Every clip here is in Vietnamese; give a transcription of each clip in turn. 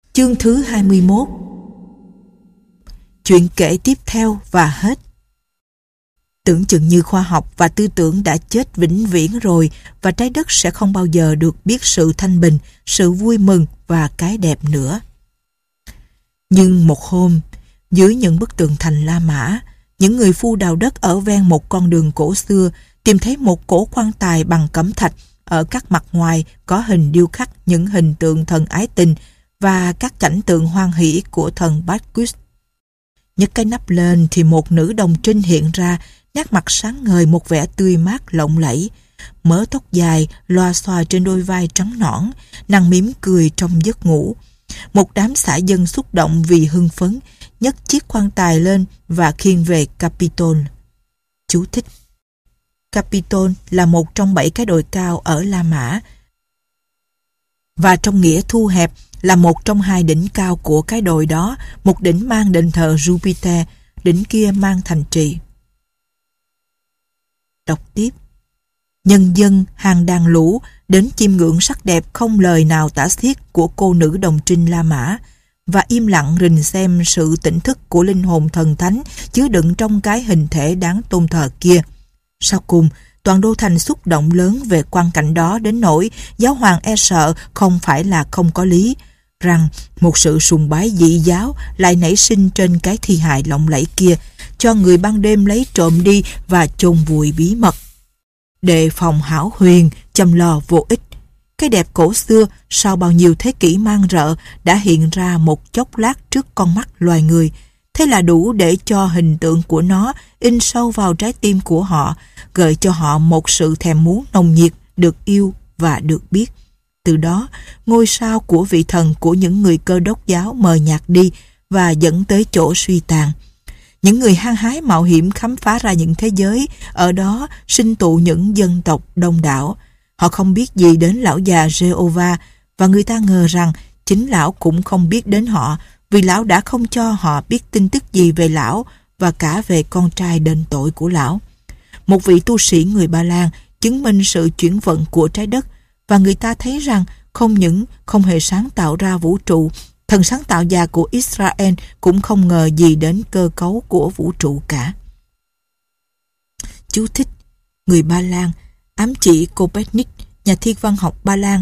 Chương thứ 21. Chuyện kể tiếp theo và hết. Tưởng chừng như khoa học và tư tưởng đã chết vĩnh viễn rồi và trái đất sẽ không bao giờ được biết sự thanh bình, sự vui mừng và cái đẹp nữa. Nhưng một hôm, dưới những bức tường thành La Mã, những người phu đào đất ở ven một con đường cổ xưa tìm thấy một cổ quan tài bằng cẩm thạch. Ở các mặt ngoài có hình điêu khắc những hình tượng thần ái tình và các cảnh tượng hoan hỷ của thần Bacchus. Nhấc cái nắp lên thì một nữ đồng trinh hiện ra, nét mặt sáng ngời một vẻ tươi mát lộng lẫy. Mớ tóc dài loa xòa trên đôi vai trắng nõn, nàng mỉm cười trong giấc ngủ. Một đám xã dân xúc động vì hưng phấn, nhấc chiếc quan tài lên và khiêng về Capitol. Chú thích: Capitol là một trong 7 cái đồi cao ở La Mã và trong nghĩa thu hẹp là một trong 2 đỉnh cao của cái đồi đó. Một đỉnh mang đền thờ Jupiter, đỉnh kia mang thành trì. Đọc tiếp: nhân dân hàng đàn lũ đến chiêm ngưỡng sắc đẹp không lời nào tả xiết của cô nữ đồng trinh La Mã và im lặng rình xem sự tỉnh thức của linh hồn thần thánh chứa đựng trong cái hình thể đáng tôn thờ kia. Sau cùng, toàn đô thành xúc động lớn về quang cảnh đó đến nỗi giáo hoàng e sợ không phải là không có lý, rằng một sự sùng bái dị giáo lại nảy sinh trên cái thi hài lộng lẫy kia, cho người ban đêm lấy trộm đi và chôn vùi bí mật. Đề phòng hão huyền, chăm lo vô ích. Cái đẹp cổ xưa sau bao nhiêu thế kỷ mang rợ đã hiện ra một chốc lát trước con mắt loài người. Thế là đủ để cho hình tượng của nó in sâu vào trái tim của họ, gợi cho họ một sự thèm muốn nồng nhiệt được yêu và được biết. Từ đó, ngôi sao của vị thần của những người Cơ Đốc giáo mờ nhạt đi và dẫn tới chỗ suy tàn. Những người hăng hái mạo hiểm khám phá ra những thế giới, ở đó sinh tụ những dân tộc đông đảo. Họ không biết gì đến lão già Jehovah và người ta ngờ rằng chính lão cũng không biết đến họ, vì lão đã không cho họ biết tin tức gì về lão và cả về con trai đền tội của lão. Một vị tu sĩ người Ba Lan chứng minh sự chuyển vận của trái đất và người ta thấy rằng không những không hề sáng tạo ra vũ trụ, thần sáng tạo già của Israel cũng không ngờ gì đến cơ cấu của vũ trụ cả. Chú thích: người Ba Lan, ám chỉ Copernic, nhà thiên văn học Ba Lan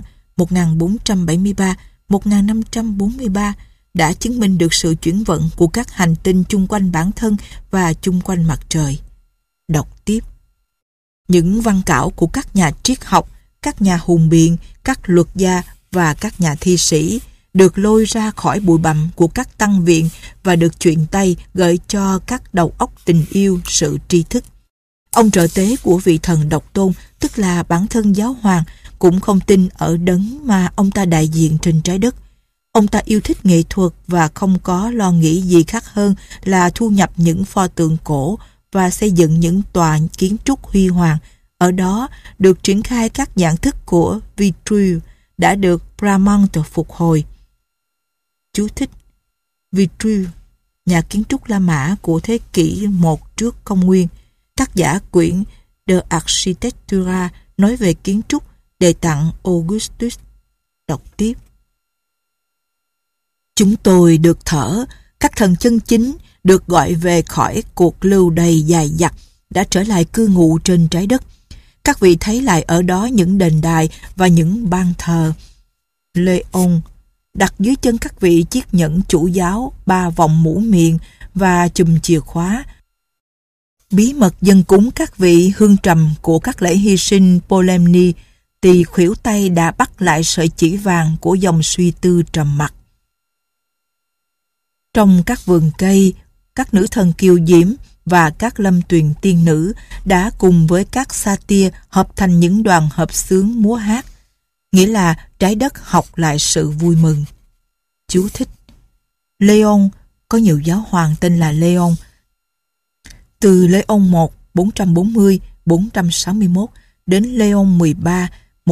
1473-1543, đã chứng minh được sự chuyển vận của các hành tinh chung quanh bản thân và chung quanh mặt trời. Đọc tiếp: những văn cảo của các nhà triết học, các nhà hùng biện, các luật gia và các nhà thi sĩ được lôi ra khỏi bụi bặm của các tăng viện và được chuyển tay gợi cho các đầu óc tình yêu sự tri thức. Ông trợ tế của vị thần độc tôn, tức là bản thân giáo hoàng, cũng không tin ở đấng mà ông ta đại diện trên trái đất. Ông ta yêu thích nghệ thuật và không có lo nghĩ gì khác hơn là thu nhập những pho tượng cổ và xây dựng những tòa kiến trúc huy hoàng. Ở đó được triển khai các dạng thức của Vitruve đã được Bramante phục hồi. Chú thích: Vitruve, nhà kiến trúc La Mã của thế kỷ 1 trước công nguyên. Tác giả quyển De Architectura nói về kiến trúc, đề tặng Augustus. Đọc tiếp: chúng tôi được thở, các thần chân chính được gọi về khỏi cuộc lưu đày dài dặt đã trở lại cư ngụ trên trái đất. Các vị thấy lại ở đó những đền đài và những ban thờ. Leon đặt dưới chân các vị chiếc nhẫn chủ giáo, 3 vòng mũ miệng và chùm chìa khóa. Bí mật dâng cúng các vị hương trầm của các lễ hy sinh Polemni, tỳ khuỷu tay đã bắt lại sợi chỉ vàng của dòng suy tư trầm mặc. Trong các vườn cây, các nữ thần kiều diễm và các lâm tuyền tiên nữ đã cùng với các satyr hợp thành những đoàn hợp xướng múa hát, nghĩa là trái đất học lại sự vui mừng. Chú thích: Leon có nhiều giáo hoàng tên là Leon. Từ Leon I 440-461 đến Leon 13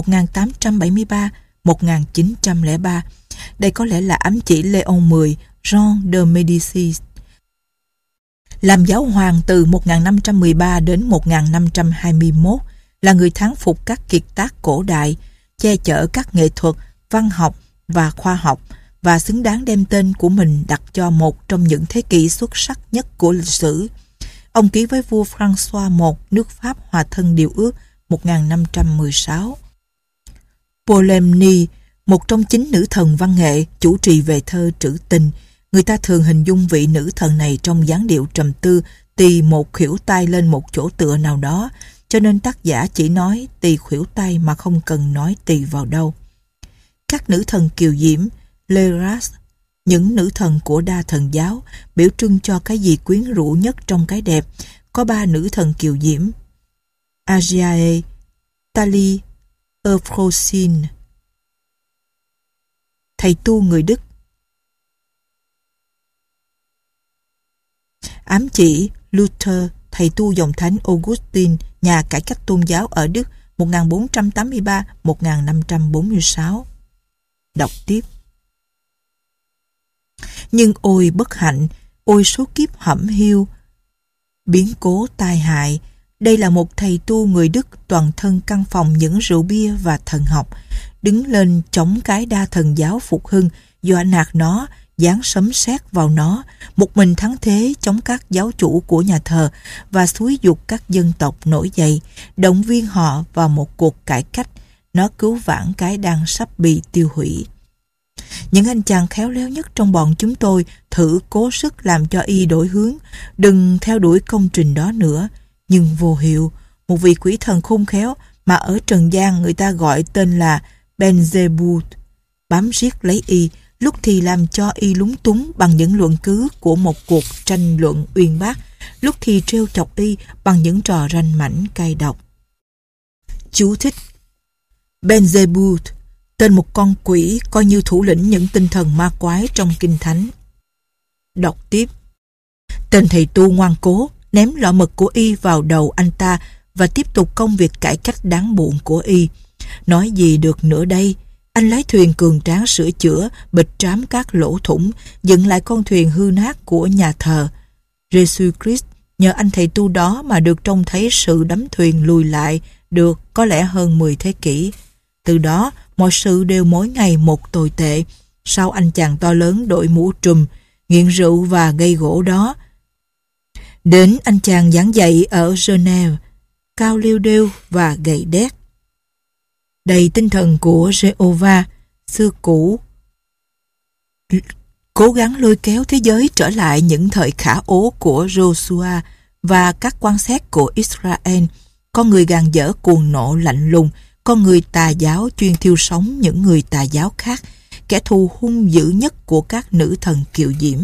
1873-1903. Đây có lẽ là ám chỉ Leon X, Jean de Medici. Làm giáo hoàng từ 1513 đến 1521, là người thắng phục các kiệt tác cổ đại, che chở các nghệ thuật, văn học và khoa học và xứng đáng đem tên của mình đặt cho một trong những thế kỷ xuất sắc nhất của lịch sử. Ông ký với vua François I nước Pháp hòa thân điều ước 1516. Polymnie, một trong 9 nữ thần văn nghệ chủ trì về thơ trữ tình. Người ta thường hình dung vị nữ thần này trong dáng điệu trầm tư, tì một khuỷu tay lên một chỗ tựa nào đó, cho nên tác giả chỉ nói tì khuỷu tay mà không cần nói tì vào đâu. Các nữ thần kiều diễm, Leras, những nữ thần của đa thần giáo, biểu trưng cho cái gì quyến rũ nhất trong cái đẹp. Có 3 nữ thần kiều diễm: Agiae, Tali, Euphrosyne. Thầy tu người Đức. Ám chỉ Luther, thầy tu dòng thánh Augustine, nhà cải cách tôn giáo ở Đức 1483-1546. Đọc tiếp. Nhưng ôi bất hạnh, ôi số kiếp hẩm hiu, biến cố tai hại. Đây là một thầy tu người Đức toàn thân căn phòng những rượu bia và thần học, đứng lên chống cái đa thần giáo phục hưng, dọa nạt nó, giáng sấm sét vào nó, một mình thắng thế chống các giáo chủ của nhà thờ và xúi giục các dân tộc nổi dậy, động viên họ vào một cuộc cải cách. Nó cứu vãn cái đang sắp bị tiêu hủy. Những anh chàng khéo léo nhất trong bọn chúng tôi thử cố sức làm cho y đổi hướng, đừng theo đuổi công trình đó nữa. Nhưng vô hiệu, một vị quỷ thần khôn khéo mà ở trần gian người ta gọi tên là Beelzebub bám riết lấy y, lúc thì làm cho y lúng túng bằng những luận cứ của một cuộc tranh luận uyên bác, lúc thì trêu chọc y bằng những trò ranh mãnh cay độc. Chú thích: Beelzebub, tên một con quỷ coi như thủ lĩnh những tinh thần ma quái trong kinh thánh. Đọc tiếp. Tên thầy tu ngoan cố ném lọ mật của y vào đầu anh ta và tiếp tục công việc cải cách đáng buồn của y. Nói gì được nữa đây? Anh lái thuyền cường tráng sửa chữa, bịch trám các lỗ thủng, dựng lại con thuyền hư nát của nhà thờ. Jesus Christ nhờ anh thầy tu đó mà được trông thấy sự đắm thuyền lùi lại được có lẽ hơn 10 thế kỷ. Từ đó, mọi sự đều mỗi ngày một tồi tệ. Sau anh chàng to lớn đội mũ trùm, nghiện rượu và gây gỗ đó, đến anh chàng giảng dạy ở Geneva, cao liêu đêu và gầy đét. Đầy tinh thần của Jehovah xưa cũ, cố gắng lôi kéo thế giới trở lại những thời khả ố của Joshua và các quan xét của Israel. Con người gàn dở cuồng nộ lạnh lùng, con người tà giáo chuyên thiêu sống những người tà giáo khác, kẻ thù hung dữ nhất của các nữ thần kiều diễm.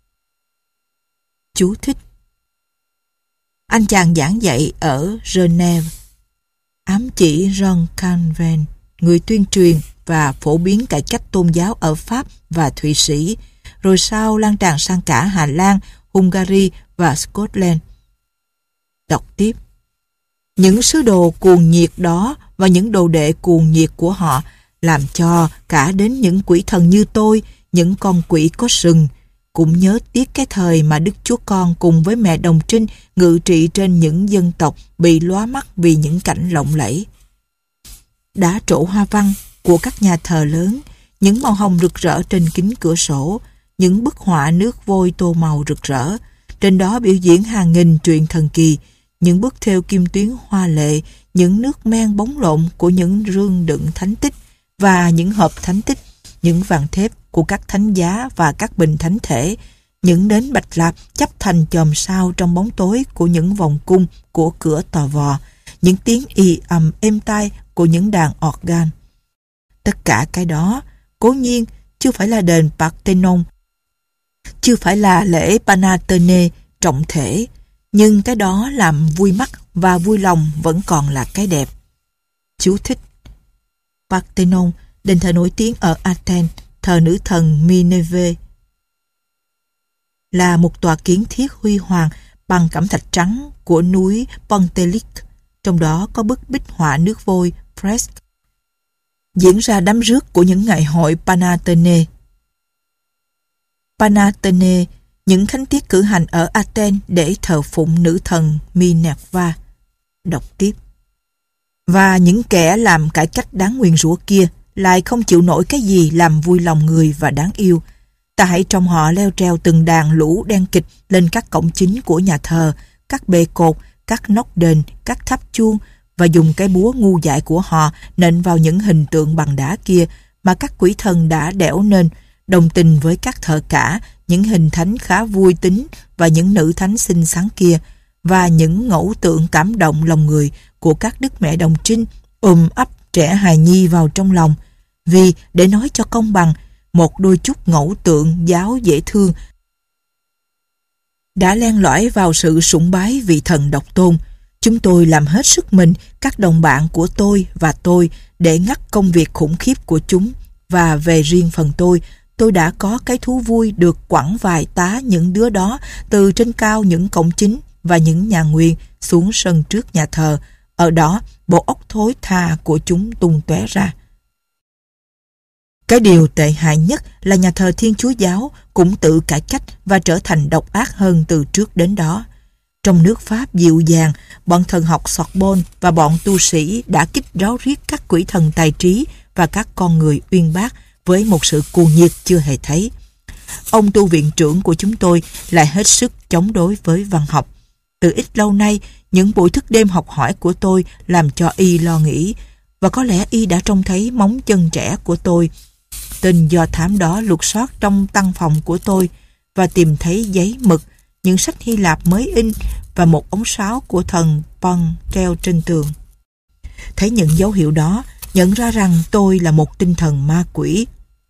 Chú thích: anh chàng giảng dạy ở Geneva, ám chỉ John Calvin, người tuyên truyền và phổ biến cải cách tôn giáo ở Pháp và Thụy Sĩ, rồi sau lan tràn sang cả Hà Lan, Hungary và Scotland. Đọc tiếp. Những sứ đồ cuồng nhiệt đó và những đồ đệ cuồng nhiệt của họ làm cho cả đến những quỷ thần như tôi, những con quỷ có sừng, cũng nhớ tiếc cái thời mà Đức Chúa Con cùng với mẹ Đồng Trinh ngự trị trên những dân tộc bị lóa mắt vì những cảnh lộng lẫy. Đá trổ hoa văn của các nhà thờ lớn, những màu hồng rực rỡ trên kính cửa sổ, những bức họa nước vôi tô màu rực rỡ, trên đó biểu diễn hàng nghìn chuyện thần kỳ, những bức thêu kim tuyến hoa lệ, những nước men bóng lộn của những rương đựng thánh tích và những hộp thánh tích, những vàng thép của các thánh giá và các bình thánh thể, những nến bạch lạp chắp thành chòm sao trong bóng tối của những vòng cung của cửa tò vò, những tiếng ì ầm êm tai của những đàn organ. Tất cả cái đó, cố nhiên, chưa phải là đền Parthenon, chưa phải là lễ Panatene trọng thể, nhưng cái đó làm vui mắt và vui lòng vẫn còn là cái đẹp. Chú thích: Parthenon, đền thờ nổi tiếng ở Athens, thờ nữ thần Minerve, là một tòa kiến thiết huy hoàng bằng cẩm thạch trắng của núi Pentelik, trong đó có bức bích họa nước vôi fresk, diễn ra đám rước của những ngày hội Panatene. Panatene, những khánh tiết cử hành ở Athens để thờ phụng nữ thần Minerva. Đọc tiếp. Và những kẻ làm cải cách đáng nguyền rủa kia lại không chịu nổi cái gì làm vui lòng người và đáng yêu. Ta hãy trông họ leo treo từng đàn lũ đen kịch lên các cổng chính của nhà thờ, các bệ cột, các nóc đền, các tháp chuông, và dùng cái búa ngu dại của họ nện vào những hình tượng bằng đá kia mà các quỷ thần đã đẽo nên, đồng tình với các thợ cả, những hình thánh khá vui tính và những nữ thánh xinh xắn kia, và những ngẫu tượng cảm động lòng người của các đức mẹ đồng trinh ôm ấp trẻ hài nhi vào trong lòng. Vì, để nói cho công bằng, một đôi chút ngẫu tượng giáo dễ thương đã len lỏi vào sự sủng bái vị thần độc tôn. Chúng tôi làm hết sức mình, các đồng bạn của tôi và tôi, để ngắt công việc khủng khiếp của chúng, và về riêng phần tôi đã có cái thú vui được quẳng vài tá những đứa đó từ trên cao những cổng chính và những nhà nguyện xuống sân trước nhà thờ. Ở đó, bộ óc thối tha của chúng tung tóe ra. Cái điều tệ hại nhất là nhà thờ Thiên Chúa Giáo cũng tự cải cách và trở thành độc ác hơn từ trước đến đó. Trong nước Pháp dịu dàng, bọn thần học Sorbonne và bọn tu sĩ đã kích ráo riết các quỷ thần tài trí và các con người uyên bác với một sự cuồng nhiệt chưa hề thấy. Ông tu viện trưởng của chúng tôi lại hết sức chống đối với văn học. Từ ít lâu nay, những buổi thức đêm học hỏi của tôi làm cho y lo nghĩ, và có lẽ y đã trông thấy móng chân trẻ của tôi. Tên do thám đó lục soát trong căn phòng của tôi và tìm thấy giấy mực, những sách Hy Lạp mới in và một ống sáo của thần Pan treo trên tường. Thấy những dấu hiệu đó, nhận ra rằng tôi là một tinh thần ma quỷ.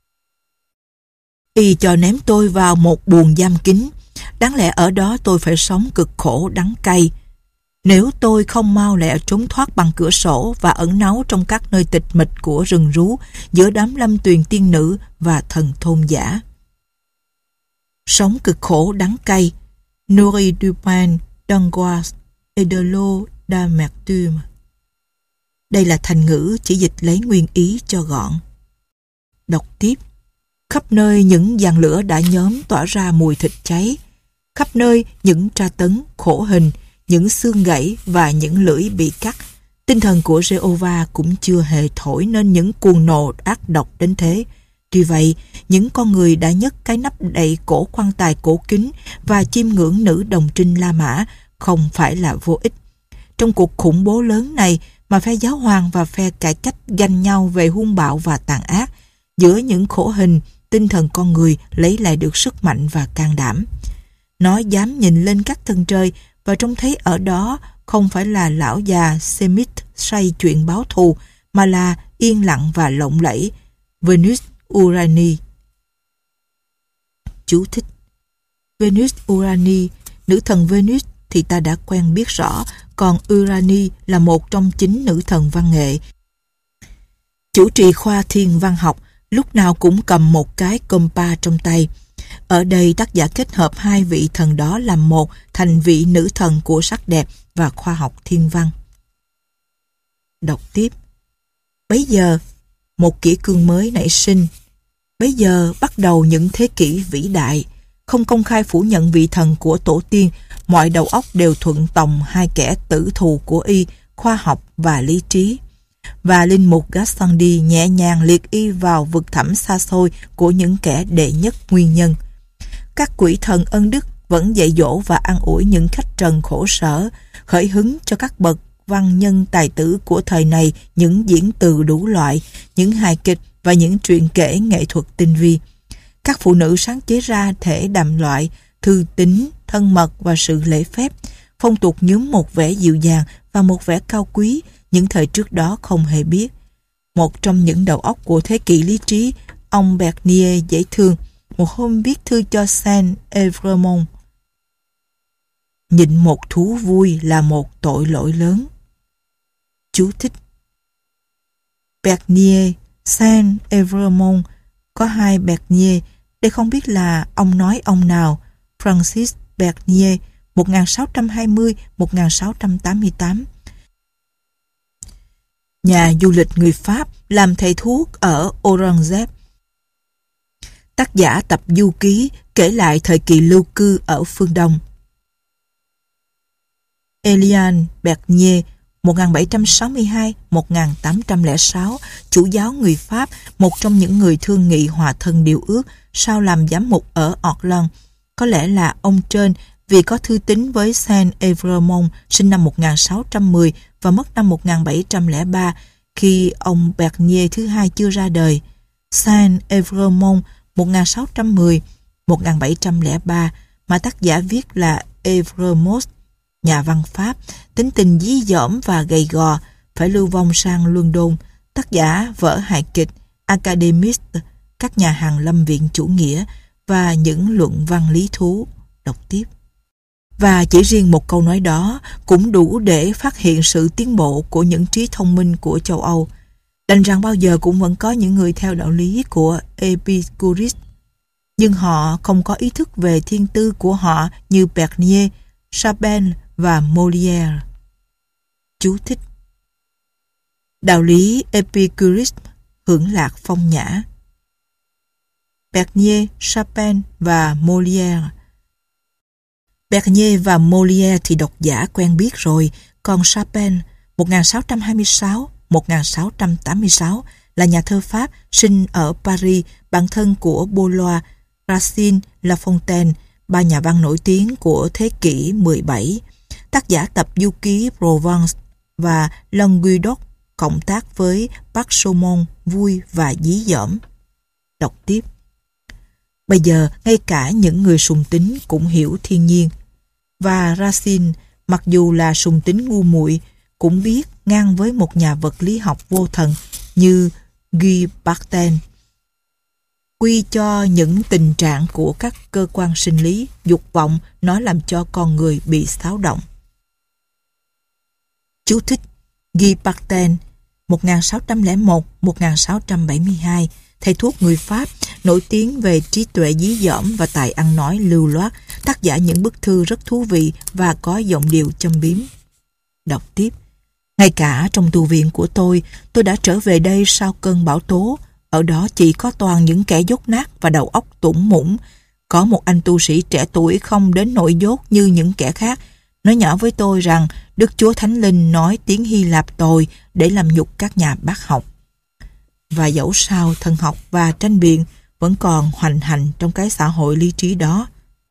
Y cho ném tôi vào một buồng giam kín. Đáng lẽ ở đó tôi phải sống cực khổ đắng cay. Nếu tôi không mau lẹ trốn thoát bằng cửa sổ và ẩn náu trong các nơi tịch mịch của rừng rú giữa đám lâm tuyền tiên nữ và thần thôn giả. Sống cực khổ đắng cay. Nourri du pain d'angoisse et de l'eau d'amertume. Đây là thành ngữ chỉ dịch lấy nguyên ý cho gọn. Đọc tiếp. Khắp nơi những giàn lửa đã nhóm tỏa ra mùi thịt cháy. Khắp nơi những tra tấn, khổ hình, những xương gãy và những lưỡi bị cắt. Tinh thần của Jehovah cũng chưa hề thổi nên những cuồng nộ ác độc đến thế. Tuy vậy, những con người đã nhấc cái nắp đậy cổ quan tài cổ kính và chiêm ngưỡng nữ đồng trinh La Mã không phải là vô ích. Trong cuộc khủng bố lớn này mà phe giáo hoàng và phe cải cách ganh nhau về hung bạo và tàn ác, giữa những khổ hình, tinh thần con người lấy lại được sức mạnh và can đảm. Nó dám nhìn lên các tầng trời và trông thấy ở đó không phải là lão già Semit say chuyện báo thù, mà là yên lặng và lộng lẫy Venus Urani. Chú thích: Venus Urani, nữ thần Venus thì ta đã quen biết rõ, còn Urani là một trong 9 nữ thần văn nghệ. Chủ trì khoa thiên văn học lúc nào cũng cầm một cái compa trong tay. Ở đây tác giả kết hợp hai vị thần đó làm một thành vị nữ thần của sắc đẹp và khoa học thiên văn. Đọc tiếp. Bấy giờ, một kỷ cương mới nảy sinh. Bấy giờ bắt đầu những thế kỷ vĩ đại. Không công khai phủ nhận vị thần của tổ tiên, mọi đầu óc đều thuận tòng hai kẻ tử thù của y, khoa học và lý trí. Và linh mục Gassendi nhẹ nhàng liệt y vào vực thẳm xa xôi của những kẻ đệ nhất nguyên nhân. Các quỷ thần ân đức vẫn dạy dỗ và an ủi những khách trần khổ sở, khởi hứng cho các bậc văn nhân tài tử của thời này những diễn từ đủ loại, những hài kịch và những truyện kể nghệ thuật tinh vi. Các phụ nữ sáng chế ra thể đàm loại, thư tín, thân mật và sự lễ phép, phong tục nhuốm một vẻ dịu dàng và một vẻ cao quý, những thời trước đó không hề biết. Một trong những đầu óc của thế kỷ lý trí, ông Bernier dễ thương, một hôm viết thư cho Saint-Evremond: nhịn một thú vui là một tội lỗi lớn. Chú thích: Bernier, Saint-Evremond, có hai Bernier, đây không biết là ông nói ông nào. Francis Bernier, 1620-1688. Nhà du lịch người Pháp làm thầy thuốc ở Orangep. Tác giả tập du ký kể lại thời kỳ lưu cư ở phương Đông. Eliane Bernier, 1762-1806, chủ giáo người Pháp, một trong những người thương nghị hòa thân điều ước sau làm giám mục ở Orléans. Có lẽ là ông trên vì có thư tín với Saint-Évremond sinh năm 1610 và mất năm 1703 khi ông Bernier thứ hai chưa ra đời. Saint-Évremond 1610-1703 mà tác giả viết là Évremond, nhà văn Pháp, tính tình dí dỏm và gầy gò, phải lưu vong sang London. Tác giả vở hài kịch Académiste, các nhà hàn lâm viện chủ nghĩa và những luận văn lý thú. Đọc tiếp. Và chỉ riêng một câu nói đó cũng đủ để phát hiện sự tiến bộ của những trí thông minh của châu Âu. Đành rằng bao giờ cũng vẫn có những người theo đạo lý của Epicurus, nhưng họ không có ý thức về thiên tư của họ như Bernier, Chapin và Molière. Chú thích: đạo lý Epicurus hưởng lạc phong nhã. Bernier, Chapin và Molière. Bernier và Molière thì độc giả quen biết rồi, còn Chapin 1626-1686 là nhà thơ Pháp sinh ở Paris, bạn thân của Baudelaire, Racine, La Fontaine, ba nhà văn nổi tiếng của thế kỷ 17. Tác giả tập du ký Provence và Languedoc, cộng tác với Bác Saumon, vui và dí dỏm. Đọc tiếp. Bây giờ ngay cả những người sùng tính cũng hiểu thiên nhiên. Và Racine, mặc dù là sùng tính ngu muội, cũng biết ngang với một nhà vật lý học vô thần như Guy Bartin, quy cho những tình trạng của các cơ quan sinh lý, dục vọng nó làm cho con người bị xáo động. Chú thích: Guy Bartin 1601-1672, thầy thuốc người Pháp nổi tiếng về trí tuệ dí dỏm và tài ăn nói lưu loát, tác giả những bức thư rất thú vị và có giọng điệu châm biếm. Đọc tiếp. Ngay cả trong tu viện của tôi đã trở về đây sau cơn bão tố. Ở đó chỉ có toàn những kẻ dốt nát và đầu óc tủng mũng. Có một anh tu sĩ trẻ tuổi không đến nỗi dốt như những kẻ khác, nói nhỏ với tôi rằng Đức Chúa Thánh Linh nói tiếng Hy Lạp tồi để làm nhục các nhà bác học. Và dẫu sao thần học và tranh biện vẫn còn hoành hành trong cái xã hội lý trí đó.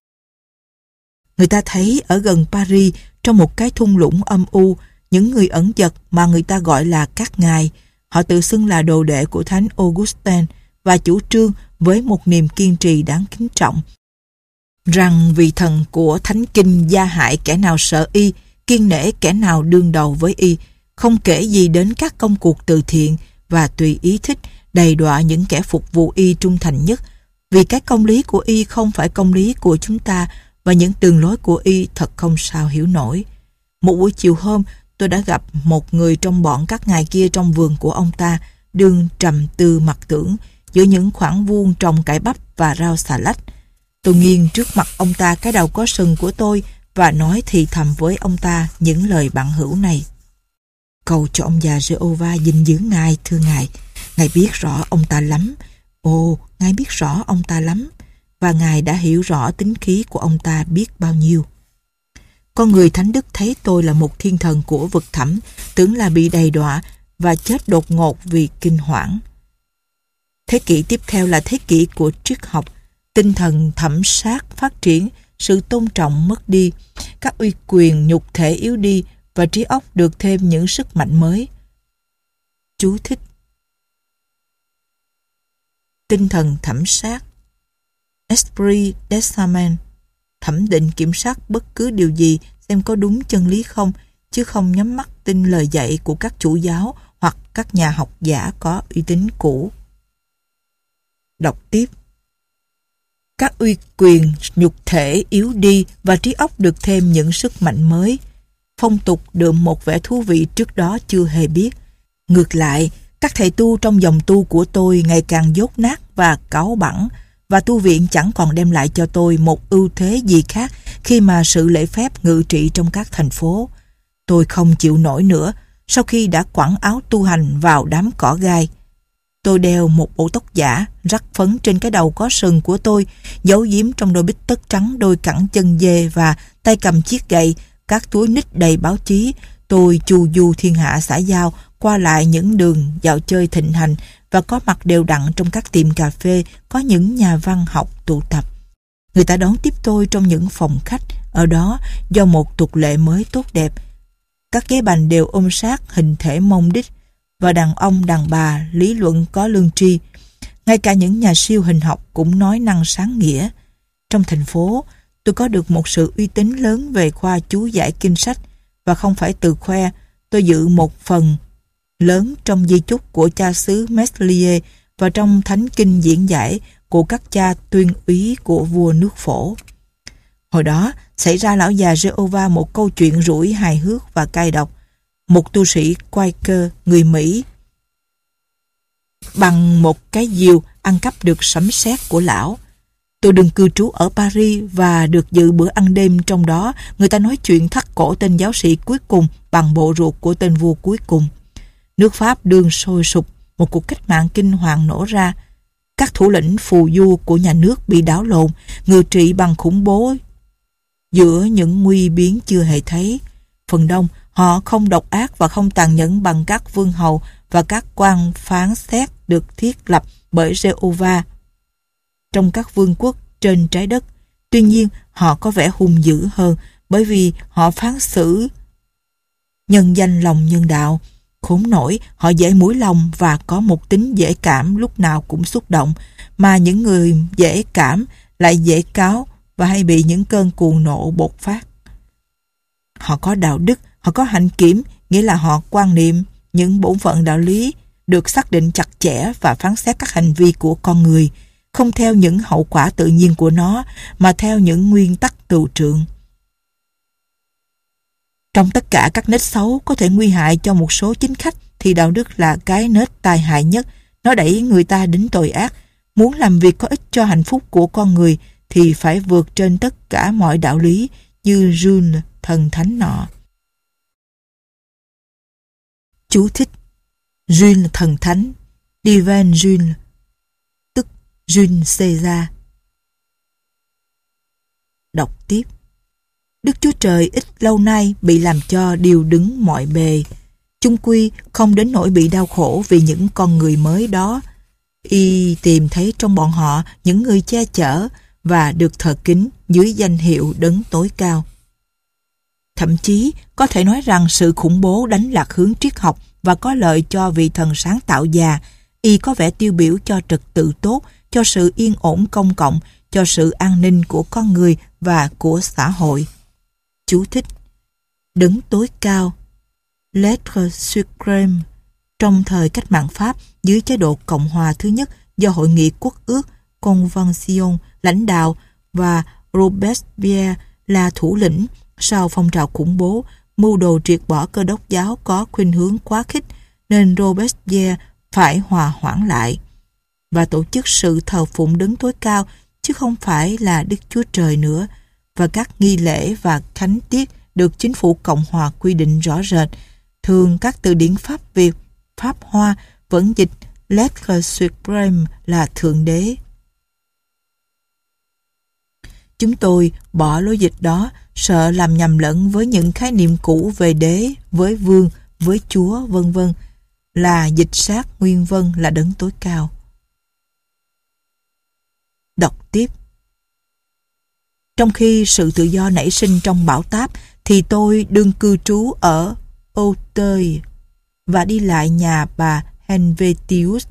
Người ta thấy ở gần Paris, trong một cái thung lũng âm u, những người ẩn dật mà người ta gọi là các ngài. Họ tự xưng là đồ đệ của Thánh Augustin và chủ trương với một niềm kiên trì đáng kính trọng rằng vị thần của Thánh Kinh gia hại kẻ nào sợ y, kiêng nể kẻ nào đương đầu với y, không kể gì đến các công cuộc từ thiện, và tùy ý thích đầy đọa những kẻ phục vụ y trung thành nhất, vì cái công lý của y không phải công lý của chúng ta, và những đường lối của y thật không sao hiểu nổi. Một buổi chiều hôm, tôi đã gặp một người trong bọn các ngài kia trong vườn của ông ta, đương trầm tư mặc tưởng giữa những khoảng vuông trồng cải bắp và rau xà lách. Tôi nghiêng trước mặt ông ta cái đầu có sừng của tôi và nói thì thầm với ông ta những lời bạn hữu này: cầu cho ông già Jehovah gìn giữ ngài, thưa ngài. Ngài biết rõ ông ta lắm. Ồ, ngài biết rõ ông ta lắm. Và ngài đã hiểu rõ tính khí của ông ta biết bao nhiêu. Con người thánh đức thấy tôi là một thiên thần của vực thẳm, tưởng là bị đầy đọa và chết đột ngột vì kinh hoảng. Thế kỷ tiếp theo là thế kỷ của triết học. Tinh thần thẩm sát phát triển, sự tôn trọng mất đi, các uy quyền nhục thể yếu đi và trí óc được thêm những sức mạnh mới. Chú thích: tinh thần thẩm sát, esprit d'examen, thẩm định kiểm soát bất cứ điều gì xem có đúng chân lý không, chứ không nhắm mắt tin lời dạy của các chủ giáo hoặc các nhà học giả có uy tín cũ. Đọc tiếp. Các uy quyền nhục thể yếu đi và trí óc được thêm những sức mạnh mới. Phong tục đượm một vẻ thú vị trước đó chưa hề biết. Ngược lại, các thầy tu trong dòng tu của tôi ngày càng dốt nát và cáu bẳn, và tu viện chẳng còn đem lại cho tôi một ưu thế gì khác khi mà sự lễ phép ngự trị trong các thành phố. Tôi không chịu nổi nữa sau khi đã quẳng áo tu hành vào đám cỏ gai. Tôi đeo một bộ tóc giả, rắc phấn trên cái đầu có sừng của tôi, giấu giếm trong đôi bít tất trắng, đôi cẳng chân dê và tay cầm chiếc gậy, các túi nít đầy báo chí. Tôi chu du thiên hạ xã giao, qua lại những đường dạo chơi thịnh hành và có mặt đều đặn trong các tiệm cà phê có những nhà văn học tụ tập. Người ta đón tiếp tôi trong những phòng khách ở đó do một tục lệ mới tốt đẹp. Các ghế bành đều ôm sát hình thể mông đít và đàn ông đàn bà lý luận có lương tri. Ngay cả những nhà siêu hình học cũng nói năng sáng nghĩa. Trong thành phố, tôi có được một sự uy tín lớn về khoa chú giải kinh sách và không phải tự khoe, tôi giữ một phần lớn trong di chúc của cha xứ Meslier và trong thánh kinh diễn giải của các cha tuyên úy của vua nước Phổ. Hồi đó, xảy ra lão già Jehovah một câu chuyện rủi hài hước và cay độc. Một tu sĩ Quaker người Mỹ bằng một cái diều ăn cắp được sấm sét của lão. Tôi đừng cư trú ở Paris và được dự bữa ăn đêm, trong đó người ta nói chuyện thắt cổ tên giáo sĩ cuối cùng bằng bộ ruột của tên vua cuối cùng. Nước Pháp đương sôi sục, một cuộc cách mạng kinh hoàng nổ ra. Các thủ lĩnh phù du của nhà nước bị đảo lộn, ngự trị bằng khủng bố giữa những nguy biến chưa hề thấy. Phần đông, họ không độc ác và không tàn nhẫn bằng các vương hầu và các quan phán xét được thiết lập bởi Jehovah trong các vương quốc trên trái đất. Tuy nhiên, họ có vẻ hung dữ hơn bởi vì họ phán xử nhân danh lòng nhân đạo. Khốn nổi, họ dễ mũi lòng và có một tính dễ cảm lúc nào cũng xúc động, mà những người dễ cảm lại dễ cáu và hay bị những cơn cuồng nộ bộc phát. Họ có đạo đức, họ có hạnh kiểm, nghĩa là họ quan niệm những bổn phận đạo lý được xác định chặt chẽ và phán xét các hành vi của con người, không theo những hậu quả tự nhiên của nó, mà theo những nguyên tắc tựu trượng. Trong tất cả các nết xấu có thể nguy hại cho một số chính khách, thì đạo đức là cái nết tai hại nhất. Nó đẩy người ta đến tội ác. Muốn làm việc có ích cho hạnh phúc của con người thì phải vượt trên tất cả mọi đạo lý, như Jules thần thánh nọ. Chú thích: Jules thần thánh, Divine Jules, tức Jules Caesar. Đọc tiếp: Đức Chúa Trời ít lâu nay bị làm cho điều đứng mọi bề, chung quy không đến nỗi bị đau khổ vì những con người mới đó. Y tìm thấy trong bọn họ những người che chở và được thờ kính dưới danh hiệu đấng tối cao. Thậm chí có thể nói rằng sự khủng bố đánh lạc hướng triết học và có lợi cho vị thần sáng tạo già. Y có vẻ tiêu biểu cho trật tự tốt, cho sự yên ổn công cộng, cho sự an ninh của con người và của xã hội. Chú thích: Đấng tối cao, L'être suprême, trong thời cách mạng Pháp dưới chế độ Cộng hòa thứ nhất do Hội nghị Quốc ước Convention lãnh đạo và Robespierre là thủ lĩnh. Sau phong trào khủng bố, mưu đồ triệt bỏ Cơ đốc giáo có khuynh hướng quá khích nên Robespierre phải hòa hoãn lại và tổ chức sự thờ phụng đấng tối cao chứ không phải là Đức Chúa Trời nữa, và các nghi lễ và khánh tiết được chính phủ Cộng hòa quy định rõ rệt. Thường các từ điển Pháp Việt, Pháp Hoa vẫn dịch L'être suprême là Thượng Đế. Chúng tôi bỏ lối dịch đó, sợ làm nhầm lẫn với những khái niệm cũ về đế, với vương, với chúa, vân vân, là dịch sát nguyên vân là đấng tối cao. Đọc tiếp: Trong khi sự tự do nảy sinh trong bão táp, thì tôi đương cư trú ở Auteuil và đi lại nhà bà Helvétius.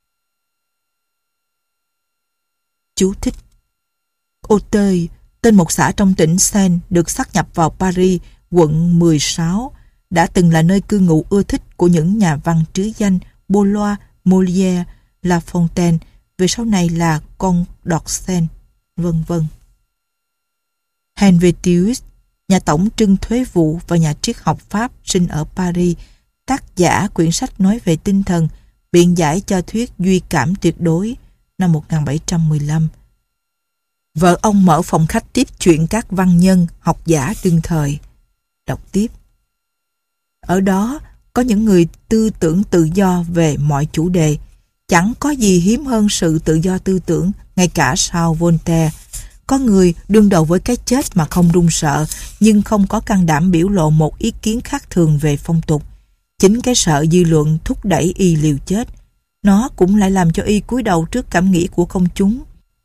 Chú thích: Auteuil, tên một xã trong tỉnh Seine, được sáp nhập vào Paris, quận 16, đã từng là nơi cư ngụ ưa thích của những nhà văn trứ danh Boileau, Molière, La Fontaine, về sau này là Condorcet, vân vân. Helvétius, nhà tổng trưng thuế vụ và nhà triết học Pháp, sinh ở Paris, tác giả quyển sách nói về tinh thần, biện giải cho thuyết duy cảm tuyệt đối, năm 1715. Vợ ông mở phòng khách tiếp chuyện các văn nhân, học giả đương thời. Đọc tiếp: Ở đó có những người tư tưởng tự do về mọi chủ đề. Chẳng có gì hiếm hơn sự tự do tư tưởng, ngay cả sau Voltaire. Có người đương đầu với cái chết mà không run sợ, nhưng không có can đảm biểu lộ một ý kiến khác thường về phong tục. Chính cái sợ dư luận thúc đẩy y liều chết. Nó cũng lại làm cho y cúi đầu trước cảm nghĩ của công chúng.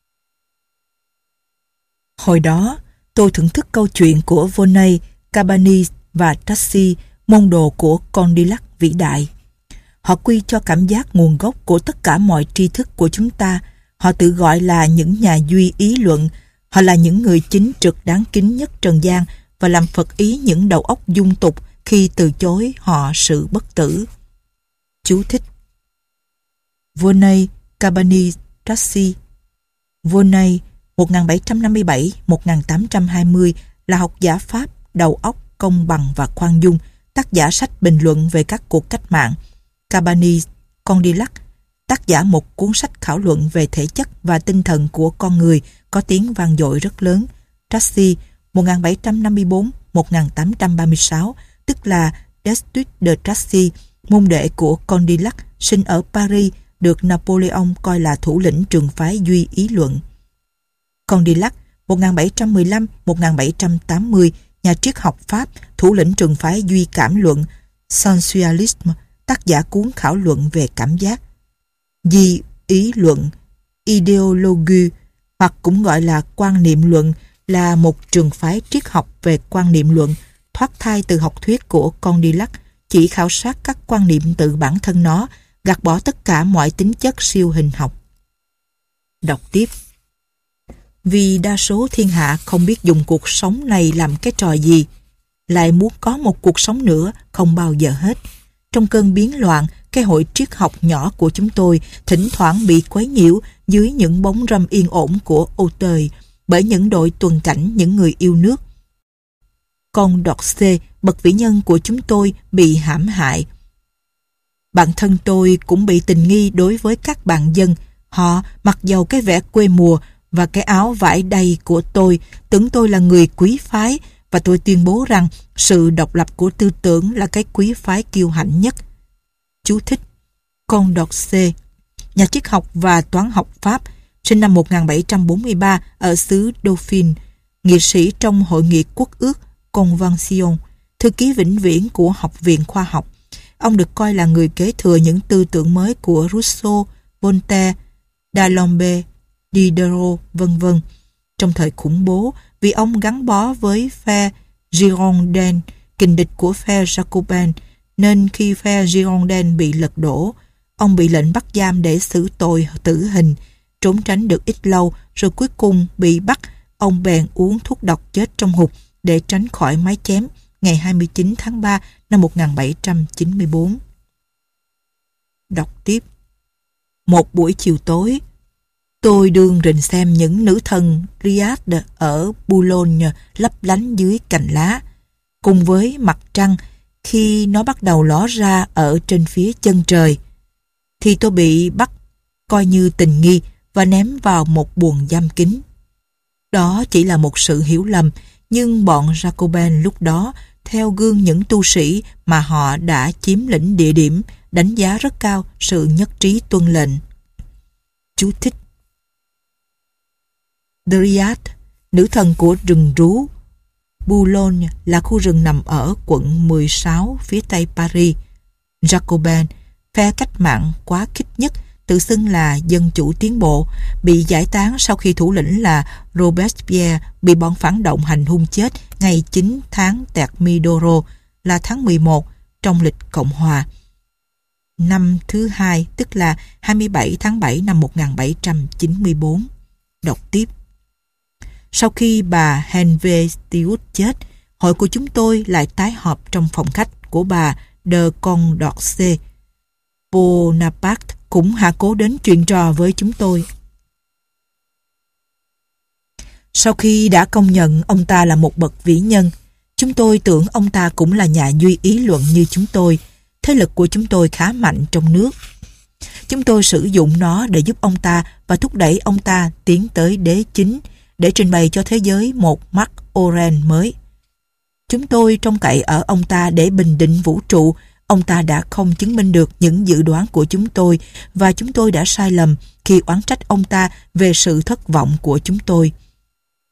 Hồi đó, tôi thưởng thức câu chuyện của Volney, Cabanis và Tracy, môn đồ của Condillac vĩ đại. Họ quy cho cảm giác nguồn gốc của tất cả mọi tri thức của chúng ta. Họ tự gọi là những nhà duy ý luận. Họ là những người chính trực đáng kính nhất trần gian và làm phật ý những đầu óc dung tục khi từ chối họ sự bất tử. Chú thích: Volney, Cabanis, Tracy. Volney 1757-1820 là học giả Pháp đầu óc công bằng và khoan dung, tác giả sách bình luận về các cuộc cách mạng. Cabanis, Condillac, tác giả một cuốn sách khảo luận về thể chất và tinh thần của con người có tiếng vang dội rất lớn. Tracy 1754-1836, tức là Destutt de Tracy, môn đệ của Condillac, sinh ở Paris, được Napoleon coi là thủ lĩnh trường phái duy ý luận. Condillac 1715-1780, nhà triết học Pháp, thủ lĩnh trường phái duy cảm luận Sensualisme, tác giả cuốn khảo luận về cảm giác. Duy ý luận Ideologie, hoặc cũng gọi là quan niệm luận, là một trường phái triết học về quan niệm luận thoát thai từ học thuyết của Condillac, chỉ khảo sát các quan niệm tự bản thân nó, gạt bỏ tất cả mọi tính chất siêu hình học. Đọc tiếp. Vì đa số thiên hạ không biết dùng cuộc sống này làm cái trò gì, lại muốn có một cuộc sống nữa không bao giờ hết. Trong cơn biến loạn, cái hội triết học nhỏ của chúng tôi thỉnh thoảng bị quấy nhiễu dưới những bóng râm yên ổn của Auteuil bởi những đội tuần cảnh những người yêu nước. Condorcet, bậc vĩ nhân của chúng tôi, bị hãm hại. Bản thân tôi cũng bị tình nghi đối với các bạn dân. Họ mặc dầu cái vẻ quê mùa và cái áo vải đầy của tôi, tưởng tôi là người quý phái, và tôi tuyên bố rằng sự độc lập của tư tưởng là cái quý phái kiêu hãnh nhất. Chú thích: Condorcet, nhà triết học và toán học Pháp, sinh năm 1743 ở xứ Dauphine, nghị sĩ trong Hội nghị Quốc ước Convention, thư ký vĩnh viễn của Học viện Khoa học. Ông được coi là người kế thừa những tư tưởng mới của Rousseau, Voltaire, D'Alembert, Diderot, vân vân. Trong thời khủng bố, vì ông gắn bó với phe Girondin, kình địch của phe Jacobin, nên khi phe Girondin bị lật đổ, ông bị lệnh bắt giam để xử tội tử hình. Trốn tránh được ít lâu, rồi cuối cùng bị bắt, ông bèn uống thuốc độc chết trong hụt để tránh khỏi mái chém ngày 29 tháng 3 năm 1794. Đọc tiếp. Một buổi chiều tối, tôi đương rình xem những nữ thần Riad ở Boulogne lấp lánh dưới cành lá, cùng với mặt trăng khi nó bắt đầu ló ra ở trên phía chân trời, thì tôi bị bắt coi như tình nghi và ném vào một buồng giam kín. Đó chỉ là một sự hiểu lầm, nhưng bọn Jacobin lúc đó, theo gương những tu sĩ mà họ đã chiếm lĩnh địa điểm, đánh giá rất cao sự nhất trí tuân lệnh. Chú thích: Dryad, nữ thần của rừng rú. Boulogne là khu rừng nằm ở quận 16 phía tây Paris. Jacobin, phe cách mạng quá khích nhất, tự xưng là dân chủ tiến bộ, bị giải tán sau khi thủ lĩnh là Robespierre bị bọn phản động hành hung chết ngày 9 tháng Thermidor, là tháng 11 trong lịch Cộng hòa. Năm thứ hai, tức là 27 tháng 7 năm 1794. Đọc tiếp. Sau khi bà Helvetius chết, hội của chúng tôi lại tái họp trong phòng khách của bà de Condorcet. Bonaparte cũng hạ cố đến chuyện trò với chúng tôi. Sau khi đã công nhận ông ta là một bậc vĩ nhân, chúng tôi tưởng ông ta cũng là nhà duy ý luận như chúng tôi. Thế lực của chúng tôi khá mạnh trong nước. Chúng tôi sử dụng nó để giúp ông ta và thúc đẩy ông ta tiến tới đế chính, để trình bày cho thế giới một Marc Aurèle mới. Chúng tôi trông cậy ở ông ta để bình định vũ trụ. Ông ta đã không chứng minh được những dự đoán của chúng tôi, và chúng tôi đã sai lầm khi oán trách ông ta về sự thất vọng của chúng tôi.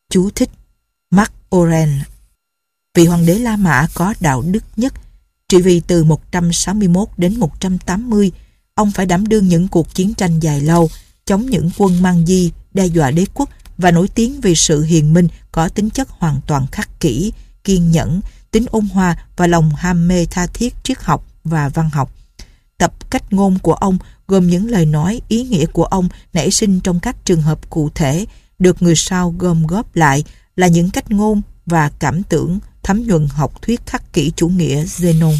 Chú thích: Mark Aurèle. Vị hoàng đế La Mã có đạo đức nhất, trị vì từ 161 đến 180. Ông phải đảm đương những cuộc chiến tranh dài lâu, chống những quân mang di, đe dọa đế quốc và nổi tiếng vì sự hiền minh có tính chất hoàn toàn khắc kỷ, kiên nhẫn, tính ôn hòa và lòng ham mê tha thiết triết học và văn học. Tập cách ngôn của ông gồm những lời nói, ý nghĩa của ông nảy sinh trong các trường hợp cụ thể, được người sau gom góp lại là những cách ngôn và cảm tưởng thấm nhuần học thuyết khắc kỷ chủ nghĩa Zenon.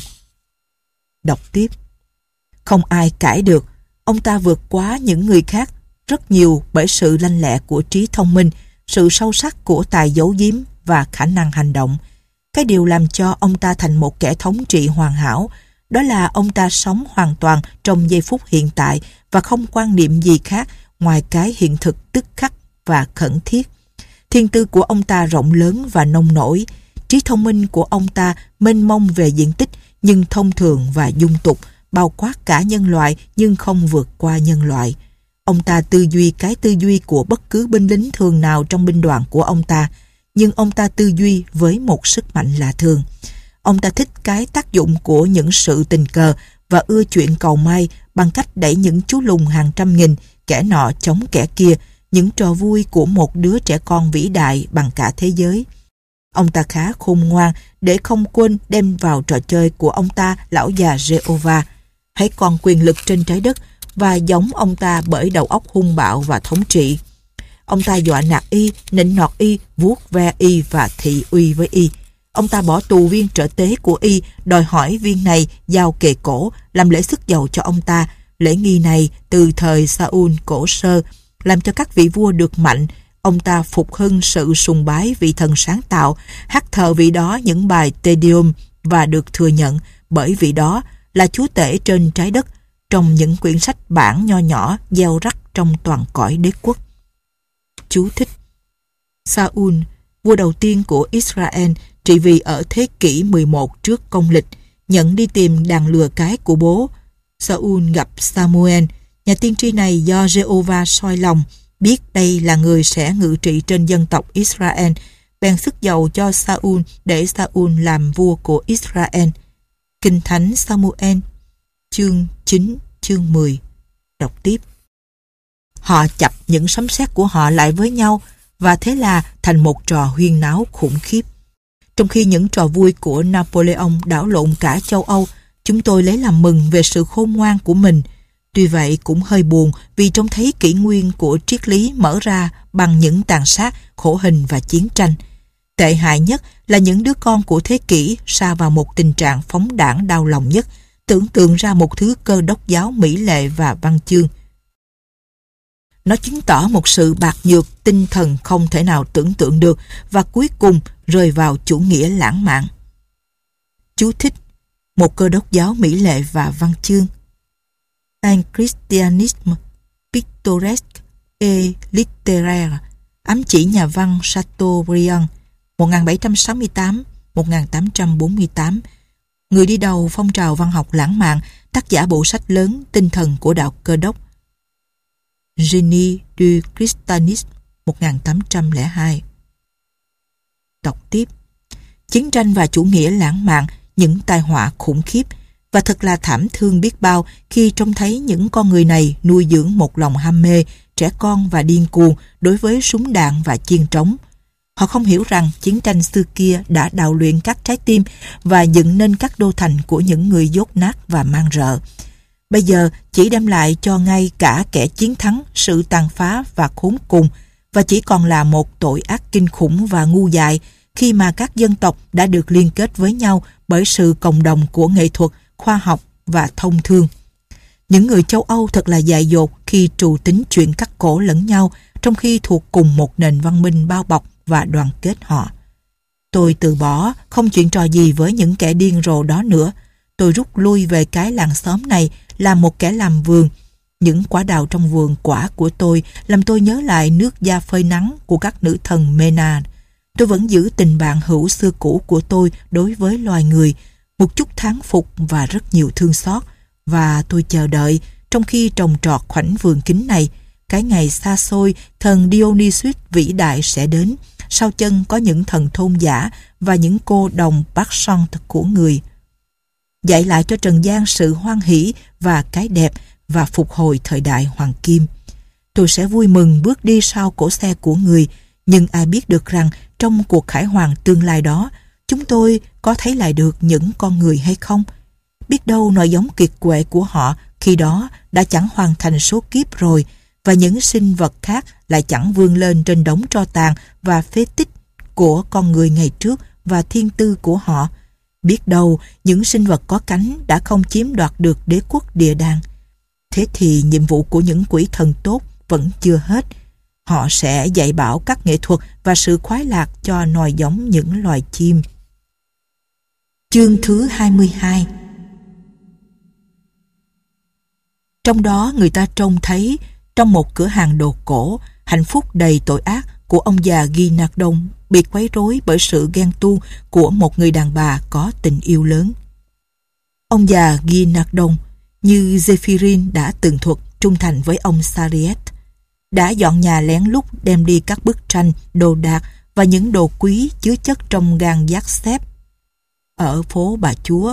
Đọc tiếp. Không ai cãi được, ông ta vượt quá những người khác rất nhiều bởi sự lanh lẹ của trí thông minh, sự sâu sắc của tài giấu giếm và khả năng hành động. Cái điều làm cho ông ta thành một kẻ thống trị hoàn hảo, đó là ông ta sống hoàn toàn trong giây phút hiện tại và không quan niệm gì khác ngoài cái hiện thực tức khắc và khẩn thiết. Thiên tư của ông ta rộng lớn và nông nổi, trí thông minh của ông ta mênh mông về diện tích nhưng thông thường và dung tục, bao quát cả nhân loại nhưng không vượt qua nhân loại. Ông ta tư duy cái tư duy của bất cứ binh lính thường nào trong binh đoàn của ông ta, nhưng ông ta tư duy với một sức mạnh lạ thường. Ông ta thích cái tác dụng của những sự tình cờ và ưa chuyện cầu may bằng cách đẩy những chú lùn hàng trăm nghìn, kẻ nọ chống kẻ kia, những trò vui của một đứa trẻ con vĩ đại bằng cả thế giới. Ông ta khá khôn ngoan để không quên đem vào trò chơi của ông ta lão già Jehovah. Hãy còn quyền lực trên trái đất và giống ông ta bởi đầu óc hung bạo và thống trị. Ông ta dọa nạt y, nịnh nọt y, vuốt ve y và thị uy với y. Ông ta bỏ tù viên trợ tế của y, đòi hỏi viên này giao kề cổ, làm lễ xức dầu cho ông ta. Lễ nghi này từ thời Saul cổ sơ, làm cho các vị vua được mạnh. Ông ta phục hưng sự sùng bái vị thần sáng tạo, hát thờ vị đó những bài Te Deum và được thừa nhận bởi vị đó là chúa tể trên trái đất, trong những quyển sách bản nho nhỏ gieo rắc trong toàn cõi đế quốc. Chú thích: Saul, vua đầu tiên của Israel, trị vì ở thế kỷ 11 trước công lịch, nhận đi tìm đàn lừa cái của bố. Saul gặp Samuel, nhà tiên tri này do Jehovah soi lòng, biết đây là người sẽ ngự trị trên dân tộc Israel, bèn xức dầu cho Saul để Saul làm vua của Israel. Kinh Thánh Samuel, chương 9, chương 10. Đọc tiếp. Họ chập những sấm sét của họ lại với nhau và thế là thành một trò huyên náo khủng khiếp. Trong khi những trò vui của Napoleon đảo lộn cả châu Âu, chúng tôi lấy làm mừng về sự khôn ngoan của mình. Tuy vậy cũng hơi buồn vì trông thấy kỷ nguyên của triết lý mở ra bằng những tàn sát, khổ hình và chiến tranh. Tệ hại nhất là những đứa con của thế kỷ sa vào một tình trạng phóng đãng đau lòng nhất, tưởng tượng ra một thứ cơ đốc giáo mỹ lệ và văn chương. Nó chứng tỏ một sự bạc nhược tinh thần không thể nào tưởng tượng được và cuối cùng rơi vào chủ nghĩa lãng mạn. Chú thích: một cơ đốc giáo mỹ lệ và văn chương. Un christianisme pittoresque et littéraire, ám chỉ nhà văn Chateaubriand, 1768-1848, người đi đầu phong trào văn học lãng mạn, tác giả bộ sách lớn Tinh thần của đạo Cơ đốc, Génie du Christianisme, 1802. Đọc tiếp. Chiến tranh và chủ nghĩa lãng mạn, những tai họa khủng khiếp, và thật là thảm thương biết bao khi trông thấy những con người này nuôi dưỡng một lòng ham mê, trẻ con và điên cuồng đối với súng đạn và chiên trống. Họ không hiểu rằng chiến tranh xưa kia đã đào luyện các trái tim và dựng nên các đô thành của những người dốt nát và man rợ. Bây giờ chỉ đem lại cho ngay cả kẻ chiến thắng sự tàn phá và khốn cùng, và chỉ còn là một tội ác kinh khủng và ngu dại khi mà các dân tộc đã được liên kết với nhau bởi sự cộng đồng của nghệ thuật, khoa học và thông thương. Những người châu Âu thật là dại dột khi trù tính chuyện cắt cổ lẫn nhau trong khi thuộc cùng một nền văn minh bao bọc và đoàn kết họ. Tôi từ bỏ, không chuyện trò gì với những kẻ điên rồ đó nữa. Tôi rút lui về cái làng xóm này làm một kẻ làm vườn. Những quả đào trong vườn quả của tôi làm tôi nhớ lại nước da phơi nắng của các nữ thần Mena. Tôi vẫn giữ tình bạn hữu xưa cũ của tôi đối với loài người, một chút thán phục và rất nhiều thương xót, và tôi chờ đợi, trong khi trồng trọt khoảnh vườn kính này, cái ngày xa xôi thần Dionysus vĩ đại sẽ đến, sau chân có những thần thôn giả và những cô đồng bát son của người. Dạy lại cho trần gian sự hoan hỷ và cái đẹp và phục hồi thời đại hoàng kim. Tôi sẽ vui mừng bước đi sau cỗ xe của người, nhưng ai biết được rằng trong cuộc khải hoàn tương lai đó, chúng tôi có thấy lại được những con người hay không? Biết đâu nòi giống kiệt quệ của họ khi đó đã chẳng hoàn thành số kiếp rồi, và những sinh vật khác lại chẳng vươn lên trên đống tro tàn và phế tích của con người ngày trước và thiên tư của họ. Biết đâu những sinh vật có cánh đã không chiếm đoạt được đế quốc địa đàng. Thế thì nhiệm vụ của những quỷ thần tốt vẫn chưa hết. Họ sẽ dạy bảo các nghệ thuật và sự khoái lạc cho nòi giống những loài chim. Chương thứ 22. Trong đó người ta trông thấy, trong một cửa hàng đồ cổ, hạnh phúc đầy tội ác của ông già Guinardon bị quấy rối bởi sự ghen tuông của một người đàn bà có tình yêu lớn. Ông già Guinardon, như Zéphyrin đã tường thuật, trung thành với ông Sariette, đã dọn nhà lén lút đem đi các bức tranh, đồ đạc và những đồ quý chứa chất trong gang giác xếp ở phố Bà Chúa,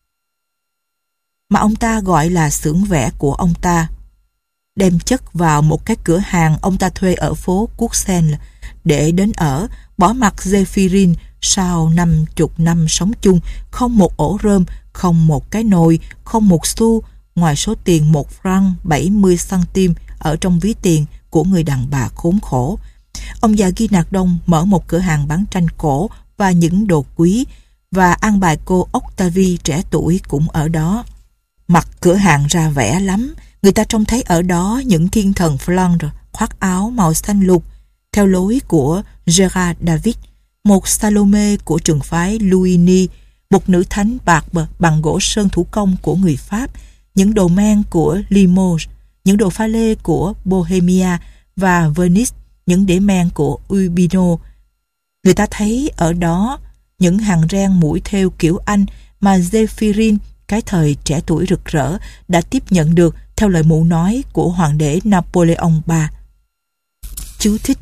mà ông ta gọi là xưởng vẽ của ông ta, đem chất vào một cái cửa hàng ông ta thuê ở phố Courcelles để đến ở, bỏ mặc Zéphyrin sau 50 năm sống chung, không một ổ rơm, không một cái nồi, không một xu, ngoài số tiền 1 franc 70 centimes ở trong ví tiền của người đàn bà khốn khổ. Ông già Guinardon mở một cửa hàng bán tranh cổ và những đồ quý, và an bài cô Octavie trẻ tuổi cũng ở đó. Mặt cửa hàng ra vẻ lắm, người ta trông thấy ở đó những thiên thần Flandre khoác áo màu xanh lục theo lối của Gérard David, một Salome của trường phái Luini, một nữ thánh bạc bằng gỗ sơn thủ công của người Pháp, những đồ men của Limoges, những đồ pha lê của Bohemia và Venice, những đĩa men của Urbino. Người ta thấy ở đó những hàng ren mũi thêu kiểu Anh mà Zéphyrin, cái thời trẻ tuổi rực rỡ, đã tiếp nhận được theo lời mụ nói của hoàng đế Napoleon III. Chú thích: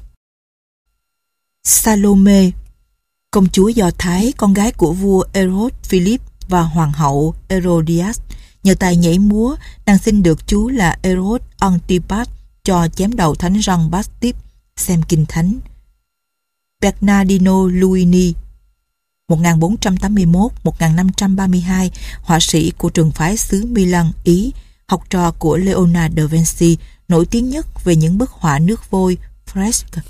Salome, công chúa Do Thái, con gái của vua Herod Philip và hoàng hậu Herodias. Nhờ tài nhảy múa, nàng xin được chú là Herod Antipas cho chém đầu thánh Jean Baptiste. Xem kinh thánh. Bernardino Luini 1481-1532, họa sĩ của trường phái xứ Milan, Ý, học trò của Leonardo da Vinci, nổi tiếng nhất về những bức họa nước vôi fresco.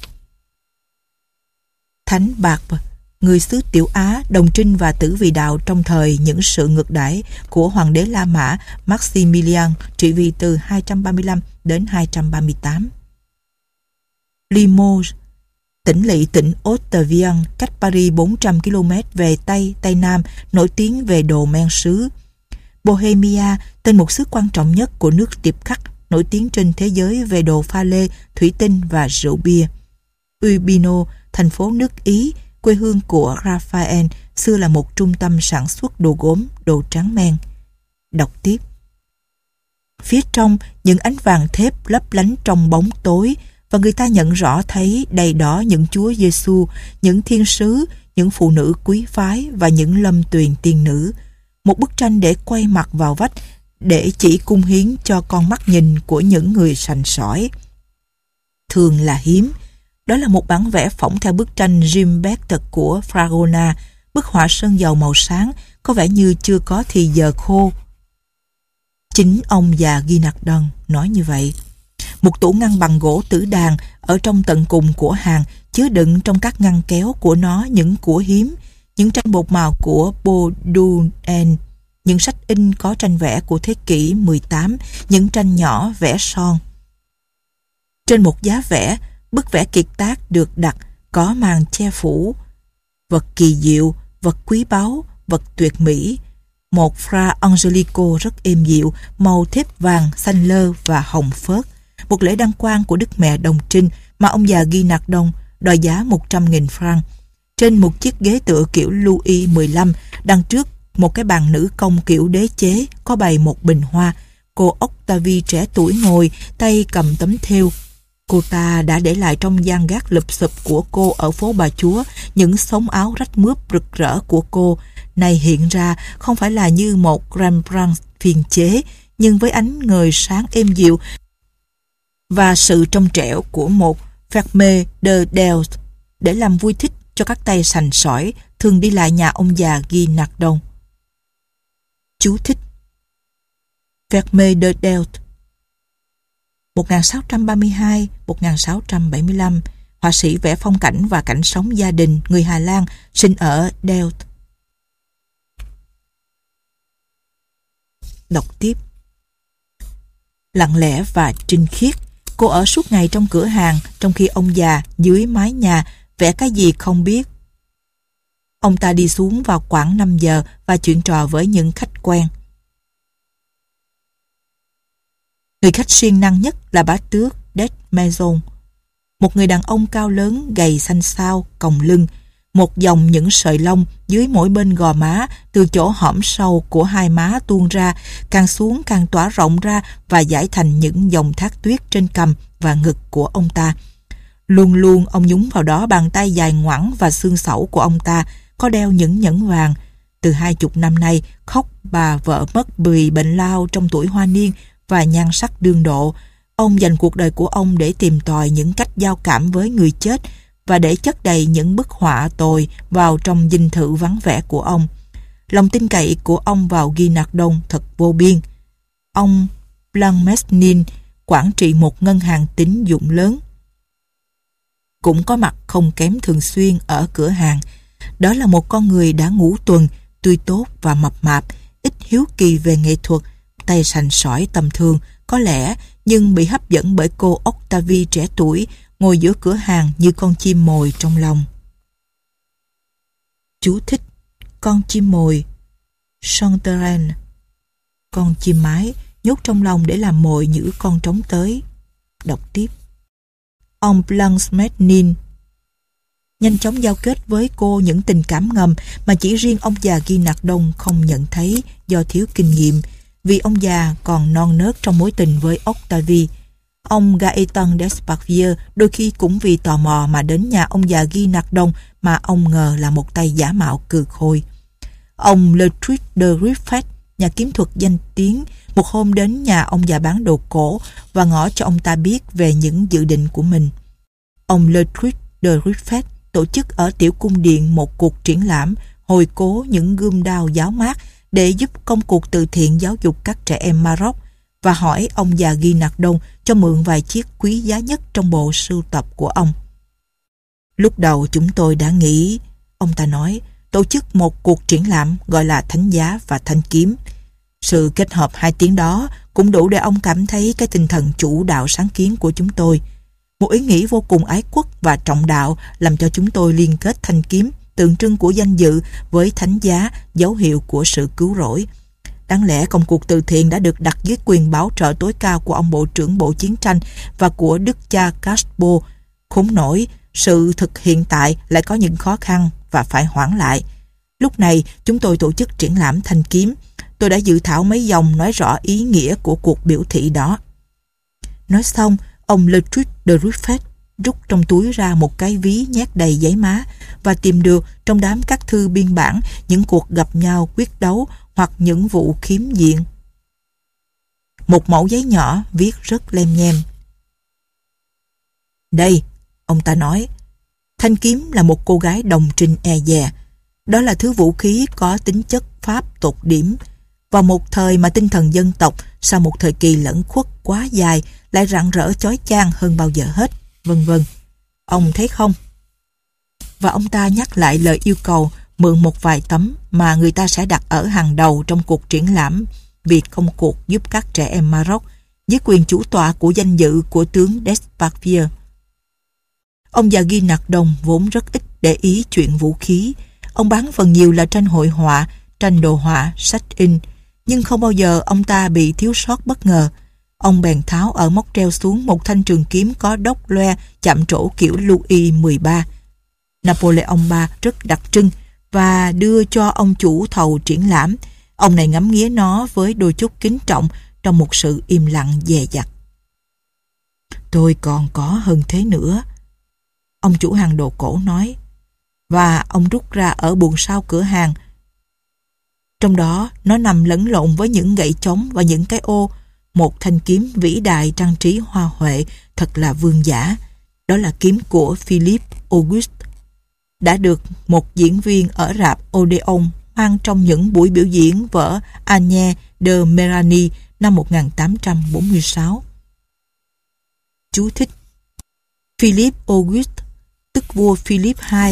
Thánh bạc, người xứ Tiểu Á, đồng trinh và tử vì đạo trong thời những sự ngược đãi của hoàng đế La Mã Maximilian, trị vì từ 235 đến 238. Limoges, tỉnh lỵ tỉnh Haute-Vienne, cách Paris 400 km về Tây Nam, nổi tiếng về đồ men sứ. Bohemia, tên một xứ quan trọng nhất của nước Tiệp Khắc, nổi tiếng trên thế giới về đồ pha lê, thủy tinh và rượu bia. Urbino, thành phố nước Ý, quê hương của Raphael, xưa là một trung tâm sản xuất đồ gốm, đồ tráng men. Đọc tiếp. Phía trong, những ánh vàng thép lấp lánh trong bóng tối, và người ta nhận rõ thấy đầy đó những Chúa Giêsu, những thiên sứ, những phụ nữ quý phái và những lâm tuyền tiên nữ. Một bức tranh để quay mặt vào vách, để chỉ cung hiến cho con mắt nhìn của những người sành sỏi. Thường là hiếm. Đó là một bản vẽ phỏng theo bức tranh Gilbert của Fragonard, bức họa sơn dầu màu sáng, có vẻ như chưa có thì giờ khô. Chính ông già Guinardon nói như vậy. Một tủ ngăn bằng gỗ tử đàn ở trong tận cùng của hàng, chứa đựng trong các ngăn kéo của nó những của hiếm, những tranh bột màu của Baudouin, những sách in có tranh vẽ của thế kỷ 18, những tranh nhỏ vẽ son. Trên một giá vẽ, bức vẽ kiệt tác được đặt có màn che phủ, vật kỳ diệu, vật quý báu, vật tuyệt mỹ. Một Fra Angelico rất êm dịu, màu thép vàng, xanh lơ và hồng phớt. Một lễ đăng quang của Đức Mẹ Đồng Trinh mà ông già Guinardon đòi giá 100.000 franc. Trên một chiếc ghế tựa kiểu Louis XV, đằng trước một cái bàn nữ công kiểu đế chế, có bày một bình hoa. Cô Octavie trẻ tuổi ngồi, tay cầm tấm thêu. Cô ta đã để lại trong gian gác lụp xụp của cô ở phố Bà Chúa những sống áo rách mướp rực rỡ của cô, này hiện ra không phải là như một Rembrandt phiên chế, nhưng với ánh ngời sáng êm dịu và sự trong trẻo của một Vermeer de Delft để làm vui thích cho các tay sành sỏi thường đi lại nhà ông già Guy Nardon. Chú thích: Vermeer de Delft 1632-1675, họa sĩ vẽ phong cảnh và cảnh sống gia đình người Hà Lan, sinh ở Delft. Đọc tiếp. Lặng lẽ và trinh khiết, cô ở suốt ngày trong cửa hàng, trong khi ông già dưới mái nhà vẽ cái gì không biết. Ông ta đi xuống vào khoảng 5 giờ và chuyện trò với những khách quen. Người khách siêng năng nhất là bá tước Des Maisons, một người đàn ông cao lớn, gầy xanh xao, còng lưng, một dòng những sợi lông dưới mỗi bên gò má, từ chỗ hõm sâu của hai má tuôn ra, càng xuống càng tỏa rộng ra và dải thành những dòng thác tuyết trên cằm và ngực của ông ta. Luôn luôn ông nhúng vào đó bàn tay dài ngoẵng và xương xẩu của ông ta có đeo những nhẫn vàng. Từ 20 năm nay, khóc bà vợ mất vì bệnh lao trong tuổi hoa niên và nhan sắc đương độ. Ông dành cuộc đời của ông để tìm tòi những cách giao cảm với người chết và để chất đầy những bức họa tồi vào trong dinh thự vắng vẻ của ông. Lòng tin cậy của ông vào Guy Nardon thật vô biên. Ông Blancmesnil quản trị một ngân hàng tín dụng lớn, cũng có mặt không kém thường xuyên ở cửa hàng. Đó là một con người đã ngũ tuần, tươi tốt và mập mạp, ít hiếu kỳ về nghệ thuật, tay sành sỏi tầm thường có lẽ, nhưng bị hấp dẫn bởi cô Octavie trẻ tuổi ngồi giữa cửa hàng như con chim mồi trong lòng. Chú thích: con chim mồi, chanterelle, con chim mái nhốt trong lòng để làm mồi những con trống tới. Đọc tiếp. Ông Blancmesnil nhanh chóng giao kết với cô những tình cảm ngầm mà chỉ riêng ông già Guy Nardon không nhận thấy do thiếu kinh nghiệm, vì ông già còn non nớt trong mối tình với Octavie. Ông Gaëtan Desparvieu đôi khi cũng vì tò mò mà đến nhà ông già Guy Nardon mà ông ngờ là một tay giả mạo cừ khôi. Ông Lertrude de Ruffec, nhà kiếm thuật danh tiếng, một hôm đến nhà ông già bán đồ cổ và ngỏ cho ông ta biết về những dự định của mình. Ông Lertrude de Ruffec tổ chức ở Tiểu Cung Điện một cuộc triển lãm hồi cố những gươm đao giáo mát để giúp công cuộc từ thiện giáo dục các trẻ em Maroc, và hỏi ông già Guy Nardon cho mượn vài chiếc quý giá nhất trong bộ sưu tập của ông. Lúc đầu chúng tôi đã nghĩ, ông ta nói, tổ chức một cuộc triển lãm gọi là Thánh Giá và Thanh Kiếm. Sự kết hợp hai tiếng đó cũng đủ để ông cảm thấy cái tinh thần chủ đạo sáng kiến của chúng tôi. Một ý nghĩ vô cùng ái quốc và trọng đạo làm cho chúng tôi liên kết thanh kiếm, tượng trưng của danh dự, với thánh giá, dấu hiệu của sự cứu rỗi. Đáng lẽ công cuộc từ thiện đã được đặt dưới quyền bảo trợ tối cao của ông Bộ trưởng Bộ Chiến tranh và của đức cha Castbo. Khốn nổi, sự thực hiện tại lại có những khó khăn và phải hoãn lại. Lúc này, chúng tôi tổ chức triển lãm thanh kiếm. Tôi đã dự thảo mấy dòng nói rõ ý nghĩa của cuộc biểu thị đó. Nói xong, ông Lertrude de Ruffec rút trong túi ra một cái ví nhét đầy giấy má và tìm được trong đám các thư biên bản những cuộc gặp nhau quyết đấu hoặc những vụ khiếm diện. Một mẩu giấy nhỏ viết rất lem nhem. Đây, ông ta nói, thanh kiếm là một cô gái đồng trinh e dè. Đó là thứ vũ khí có tính chất pháp tột điểm. Vào một thời mà tinh thần dân tộc sau một thời kỳ lẫn khuất quá dài lại rạng rỡ chói chang hơn bao giờ hết, vân vân. Ông thấy không? Và ông ta nhắc lại lời yêu cầu mượn một vài tấm mà người ta sẽ đặt ở hàng đầu trong cuộc triển lãm việc công cuộc giúp các trẻ em Maroc dưới quyền chủ tọa của danh dự của tướng Desparvieu. Ông già Guy Nardon vốn rất ít để ý chuyện vũ khí. Ông bán phần nhiều là tranh hội họa, tranh đồ họa, sách in, nhưng không bao giờ ông ta bị thiếu sót bất ngờ. Ông bèn tháo ở móc treo xuống một thanh trường kiếm có đốc loe chạm trổ kiểu Louis XIII, Napoleon III rất đặc trưng, và đưa cho ông chủ thầu triển lãm. Ông này ngắm nghía nó với đôi chút kính trọng trong một sự im lặng dè dặt. Tôi còn có hơn thế nữa. Ông chủ hàng đồ cổ nói. Và ông rút ra ở buồng sau cửa hàng. Trong đó nó nằm lẫn lộn với những gậy trống và những cái ô. Một thanh kiếm vĩ đại trang trí hoa huệ, thật là vương giả. Đó là kiếm của Philippe Auguste, đã được một diễn viên ở rạp Odeon mang trong những buổi biểu diễn vở Agnès de Méranie năm 1846. Chú thích: Philippe Auguste, tức vua Philip II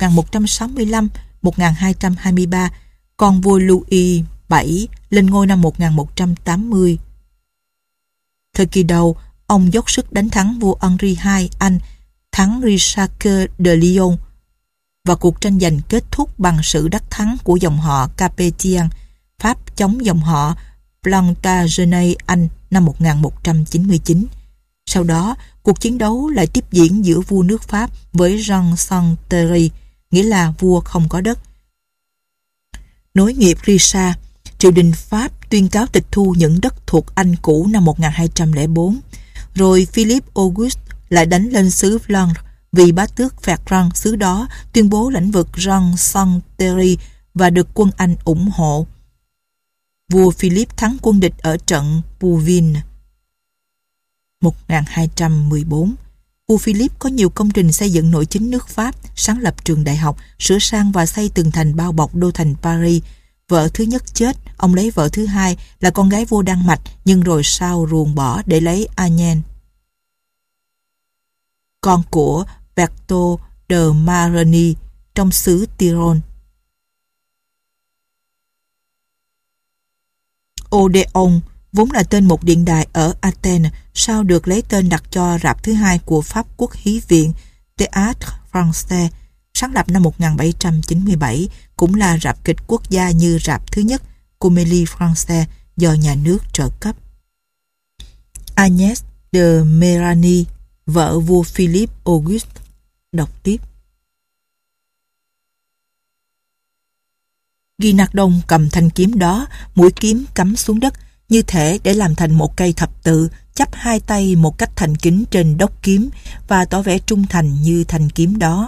1165-1223, con vua Louis VII lên ngôi năm 1180. Thời kỳ đầu, ông dốc sức đánh thắng vua Henri II Anh, thắng Richard de Lyon, và cuộc tranh giành kết thúc bằng sự đắc thắng của dòng họ Capetian, Pháp chống dòng họ Plantagenet Anh năm 1199. Sau đó, cuộc chiến đấu lại tiếp diễn giữa vua nước Pháp với Jean Saint-Thierry, nghĩa là vua không có đất. Nối nghiệp Richard, triều đình Pháp tuyên cáo tịch thu những đất thuộc Anh cũ năm 1204. Rồi Philippe Auguste lại đánh lên xứ Flandre vì bá tước Bertrand xứ đó tuyên bố lãnh vực Jean Saint-Thierry và được quân Anh ủng hộ. Vua Philip thắng quân địch ở trận Bouvines 1214. Vua Philip có nhiều công trình xây dựng nội chính nước Pháp, sáng lập trường đại học, sửa sang và xây tường thành bao bọc đô thành Paris. Vợ thứ nhất chết, ông lấy vợ thứ hai là con gái vua Đan Mạch, nhưng rồi sau ruồng bỏ để lấy Agnès, con của Berthaud de Marigny trong xứ Tyrol. Odeon vốn là tên một điện đài ở Athens, sau được lấy tên đặt cho rạp thứ hai của Pháp Quốc Hí Viện, Théâtre Français, sáng lập năm 1797, cũng là rạp kịch quốc gia như rạp thứ nhất, Comédie Française, do nhà nước trợ cấp. Agnès de Méranie, vợ vua Philippe Auguste. Đọc tiếp. Guinardon cầm thanh kiếm đó, mũi kiếm cắm xuống đất, như thể để làm thành một cây thập tự, chắp hai tay một cách thành kính trên đốc kiếm và tỏ vẻ trung thành như thanh kiếm đó.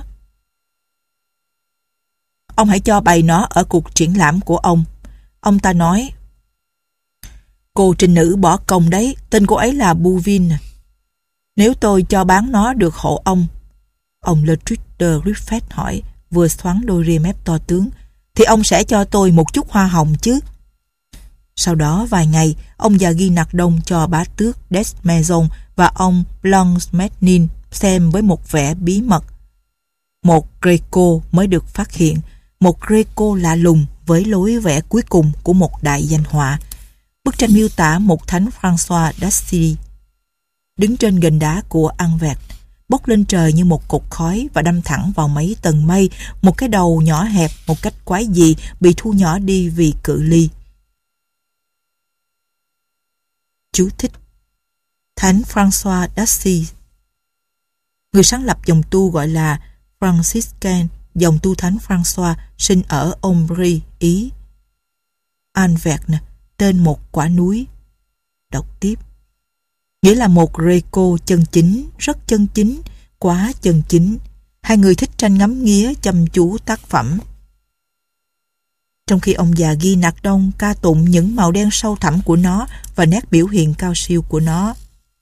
Ông hãy cho bày nó ở cuộc triển lãm của ông. Ông ta nói. Cô trinh nữ bỏ công đấy, tên cô ấy là Bouvines. Nếu tôi cho bán nó được hộ ông Le Duc de Ruffec hỏi, vừa xoắn đôi ria mép to tướng, thì ông sẽ cho tôi một chút hoa hồng chứ. Sau đó vài ngày, ông già Guinardon cho bá tước Desmaisons và ông Blancmesnil xem với một vẻ bí mật. Một Greco mới được phát hiện, một Greco lạ lùng với lối vẽ cuối cùng của một đại danh họa. Bức tranh miêu tả một thánh François d'Assisi đứng trên gành đá của Anvers, bốc lên trời như một cột khói và đâm thẳng vào mấy tầng mây, một cái đầu nhỏ hẹp một cách quái dị bị thu nhỏ đi vì cự ly. Chú thích: Thánh François d'Assisi, người sáng lập dòng tu gọi là Franciscan, dòng tu thánh François, sinh ở Ombrie, Ý. Anvers, tên một quả núi. Đọc tiếp. Nghĩa là một Greco chân chính, rất chân chính, quá chân chính. Hai người thích tranh ngắm nghía chăm chú tác phẩm. Trong khi ông già Guinardon ca tụng những màu đen sâu thẳm của nó và nét biểu hiện cao siêu của nó.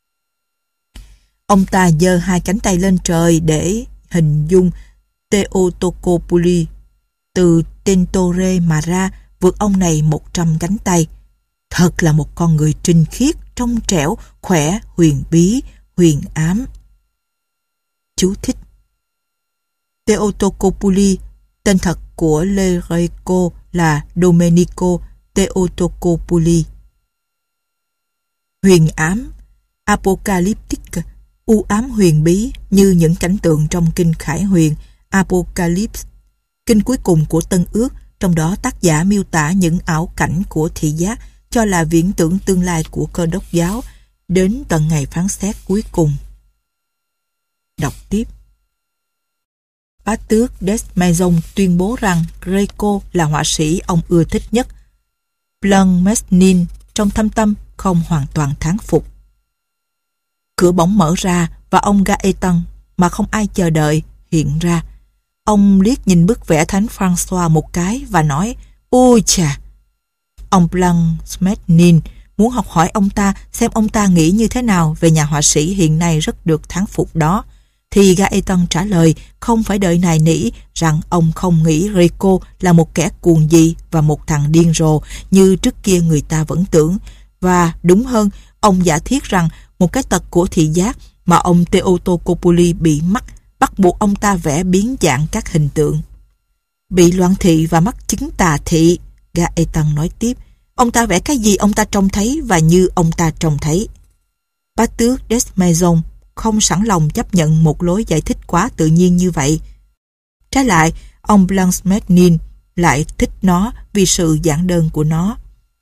Ông ta giơ hai cánh tay lên trời để hình dung Theotokopoulos từ Tentore mà ra, vượt ông này 100 cánh tay. Thật là một con người trinh khiết, trong trẻo, khỏe, huyền bí, huyền ám. Chú thích: Theotokopoulos, tên thật của Le Greco là Domenico Theotokopoulos. Huyền ám, apocalyptic, u ám huyền bí như những cảnh tượng trong kinh Khải Huyền, Apocalypse, kinh cuối cùng của Tân Ước, trong đó tác giả miêu tả những ảo cảnh của thị giác cho là viễn tưởng tương lai của Cơ Đốc giáo đến tận ngày phán xét cuối cùng. Đọc tiếp. Bá tước Desmaisons tuyên bố rằng Greco là họa sĩ ông ưa thích nhất. Blancmesnil trong thâm tâm không hoàn toàn thán phục. Cửa bỗng mở ra và ông Gaëtan mà không ai chờ đợi hiện ra. Ông liếc nhìn bức vẽ Thánh François một cái và nói: "Ôi chà!" Ông Blancmesnil muốn học hỏi ông ta xem ông ta nghĩ như thế nào về nhà họa sĩ hiện nay rất được thán phục đó. Thì Gaëtan trả lời không phải đợi nài nỉ rằng ông không nghĩ Greco là một kẻ cuồng dị và một thằng điên rồ như trước kia người ta vẫn tưởng. Và đúng hơn, ông giả thiết rằng một cái tật của thị giác mà ông Theotocopuli bị mắc bắt buộc ông ta vẽ biến dạng các hình tượng. Bị loạn thị và mắc chứng tà thị, Gaëtan nói tiếp, ông ta vẽ cái gì ông ta trông thấy và như ông ta trông thấy. Bá tước Desmaisons không sẵn lòng chấp nhận một lối giải thích quá tự nhiên như vậy. Trái lại, ông Blancmesnil lại thích nó vì sự giản đơn của nó.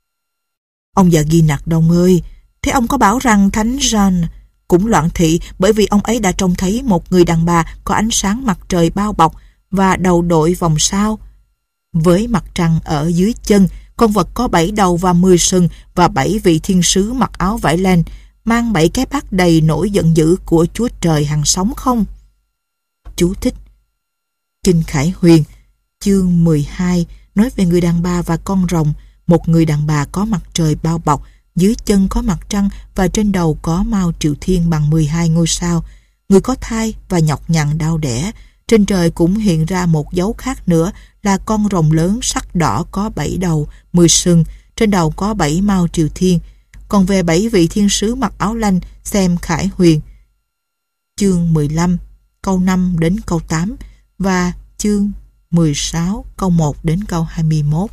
Ông già ghi nặc đông ơi, thế ông có bảo rằng Thánh Jean cũng loạn thị bởi vì ông ấy đã trông thấy một người đàn bà có ánh sáng mặt trời bao bọc và đầu đội vòng sao, với mặt trăng ở dưới chân, con vật có 7 đầu và 10 sừng và 7 vị thiên sứ mặc áo vải len, mang 7 cái bát đầy nỗi giận dữ của Chúa Trời hàng sống không? Chú thích: Kinh Khải Huyền, chương 12, nói về người đàn bà và con rồng. Một người đàn bà có mặt trời bao bọc, dưới chân có mặt trăng và trên đầu có mao triệu thiên bằng 12 ngôi sao. Người có thai và nhọc nhằn đau đẻ. Trên trời cũng hiện ra một dấu khác nữa là con rồng lớn sắc đỏ có 7 đầu, 10 sừng, trên đầu có 7 mao triều thiên. Còn về 7 vị thiên sứ mặc áo lanh, xem Khải Huyền, chương 15, câu 5 đến câu 8 và chương 16, câu 1 đến câu 21.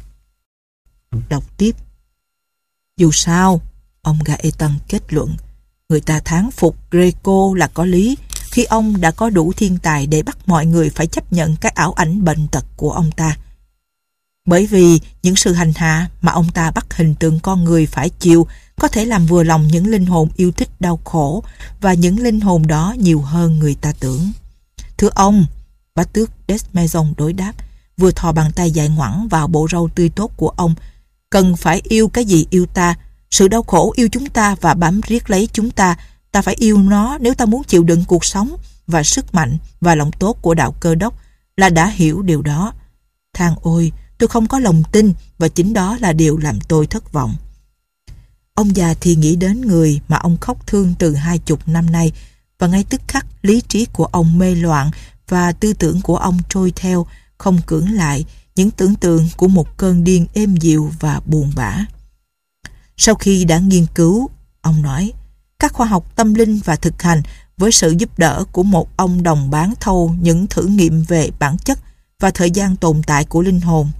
Đọc tiếp. Dù sao, ông Gaëtan kết luận, người ta thán phục Greco là có lý khi ông đã có đủ thiên tài để bắt mọi người phải chấp nhận cái ảo ảnh bệnh tật của ông ta. Bởi vì những sự hành hạ mà ông ta bắt hình tượng con người phải chịu có thể làm vừa lòng những linh hồn yêu thích đau khổ, và những linh hồn đó nhiều hơn người ta tưởng. Thưa ông, bá tước Desmaisons đối đáp, vừa thò bàn tay dài ngoẵng vào bộ râu tươi tốt của ông, cần phải yêu cái gì yêu ta, sự đau khổ yêu chúng ta và bám riết lấy chúng ta. Ta phải yêu nó nếu ta muốn chịu đựng cuộc sống và sức mạnh và lòng tốt của đạo Cơ Đốc là đã hiểu điều đó. Than ôi, tôi không có lòng tin và chính đó là điều làm tôi thất vọng. Ông già thì nghĩ đến người mà ông khóc thương từ 20 năm nay, và ngay tức khắc lý trí của ông mê loạn và tư tưởng của ông trôi theo, không cưỡng lại những tưởng tượng của một cơn điên êm dịu và buồn bã. Sau khi đã nghiên cứu, ông nói, các khoa học tâm linh và thực hành với sự giúp đỡ của một ông đồng bán thâu những thử nghiệm về bản chất và thời gian tồn tại của linh hồn,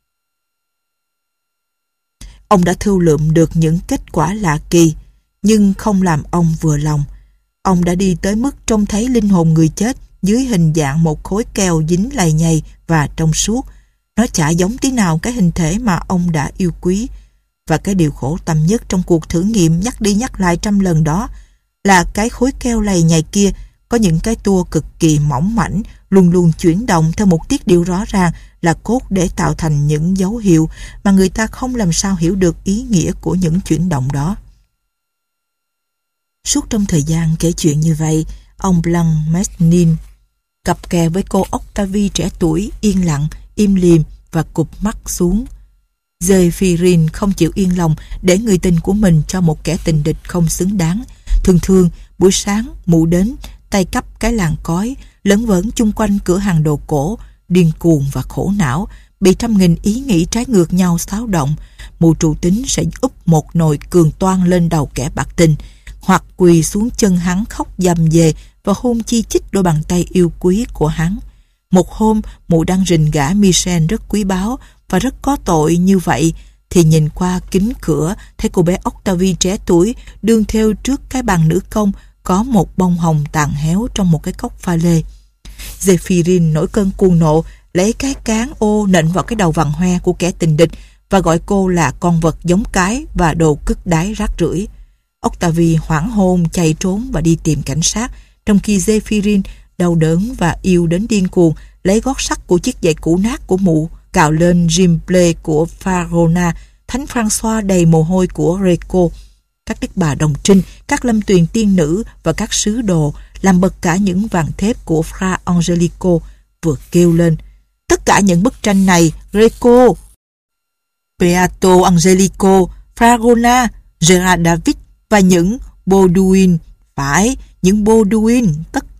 ông đã thưu lượm được những kết quả lạ kỳ, nhưng không làm ông vừa lòng. Ông đã đi tới mức trông thấy linh hồn người chết dưới hình dạng một khối keo dính lầy nhầy và trong suốt. Nó chả giống tí nào cái hình thể mà ông đã yêu quý. Và cái điều khổ tâm nhất trong cuộc thử nghiệm nhắc đi nhắc lại trăm lần đó là cái khối keo lầy nhầy kia có những cái tua cực kỳ mỏng mảnh, luôn luôn chuyển động theo một tiết điệu rõ ràng là cốt để tạo thành những dấu hiệu mà người ta không làm sao hiểu được ý nghĩa của những chuyển động đó. Suốt trong thời gian kể chuyện như vậy, ông Blancmesnil cặp kè với cô Octavie trẻ tuổi, yên lặng, im lìm và cụp mắt xuống. Zéphyrin không chịu yên lòng để người tình của mình cho một kẻ tình địch không xứng đáng. Thường thường, buổi sáng, mụ đến, tay cắp cái làng cói, lấn vấn chung quanh cửa hàng đồ cổ, điên cuồng và khổ não, bị trăm nghìn ý nghĩ trái ngược nhau xáo động. Mụ trụ tính sẽ úp một nồi cường toan lên đầu kẻ bạc tình, hoặc quỳ xuống chân hắn khóc dầm về và hôn chi chít đôi bàn tay yêu quý của hắn. Một hôm, mụ đang rình gã Michel rất quý báu và rất có tội như vậy, thì nhìn qua kính cửa thấy cô bé Octavie trẻ tuổi đương theo trước cái bàn nữ công có một bông hồng tàn héo trong một cái cốc pha lê. Zéphyrin nổi cơn cuồng nộ, lấy cái cán ô nện vào cái đầu vằn hoe của kẻ tình địch và gọi cô là con vật giống cái và đồ cứt đái rác rưởi. Octavie hoảng hồn chạy trốn và đi tìm cảnh sát, trong khi Zéphyrin đau đớn và yêu đến điên cuồng lấy gót sắt của chiếc giày cũ nát của mụ cào lên gimple của Farona, Thánh François đầy mồ hôi của Greco. các đức bà đồng trinh, các lâm tuyền tiên nữ và các sứ đồ làm bật cả những vàng thép của Fra Angelico vừa kêu lên. Tất cả những bức tranh này, Greco, Beato Angelico, Fragona, Gerard David và những Baudouin, phải, những Baudouin, tất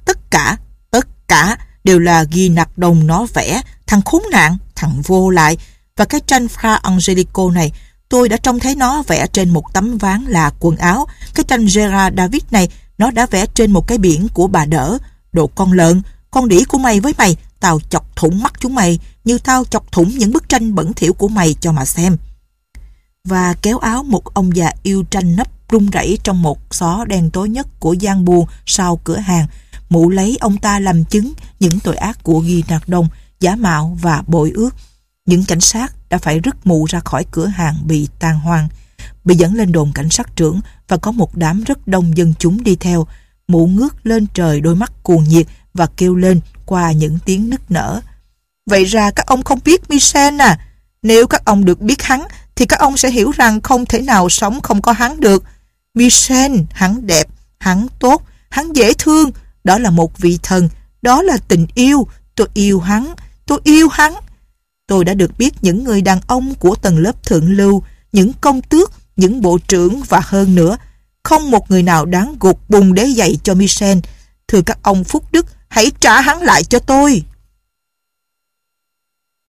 cả đều là ghi nặc đồng nó vẽ, thằng khốn nạn, thằng vô lại. Và cái tranh Fra Angelico này, tôi đã trông thấy nó vẽ trên một tấm ván là quần áo. Cái tranh Gerard David này, nó đã vẽ trên một cái biển của bà đỡ. Đồ con lợn, con đĩ của mày với mày, tao chọc thủng mắt chúng mày như tao chọc thủng những bức tranh bẩn thỉu của mày cho mà xem. Và kéo áo một ông già yêu tranh nấp run rẩy trong một xó đen tối nhất của gian buồng sau cửa hàng. Mụ lấy ông ta làm chứng những tội ác của Guy Nardon, giả mạo và bội ước. Những cảnh sát đã phải rứt mụ ra khỏi cửa hàng bị tàn hoang, bị dẫn lên đồn cảnh sát trưởng và có một đám rất đông dân chúng đi theo. Mụ ngước lên trời đôi mắt cuồng nhiệt và kêu lên qua những tiếng nức nở. Vậy ra các ông không biết Michel à? Nếu các ông được biết hắn thì các ông sẽ hiểu rằng không thể nào sống không có hắn được. Michel, hắn đẹp, hắn tốt, hắn dễ thương. Đó là một vị thần, đó là tình yêu. Tôi yêu hắn, tôi yêu hắn. Tôi đã được biết những người đàn ông của tầng lớp thượng lưu, những công tước, những bộ trưởng và hơn nữa. Không một người nào đáng gục bùn để dạy cho Michel. Thưa các ông phúc đức, hãy trả hắn lại cho tôi.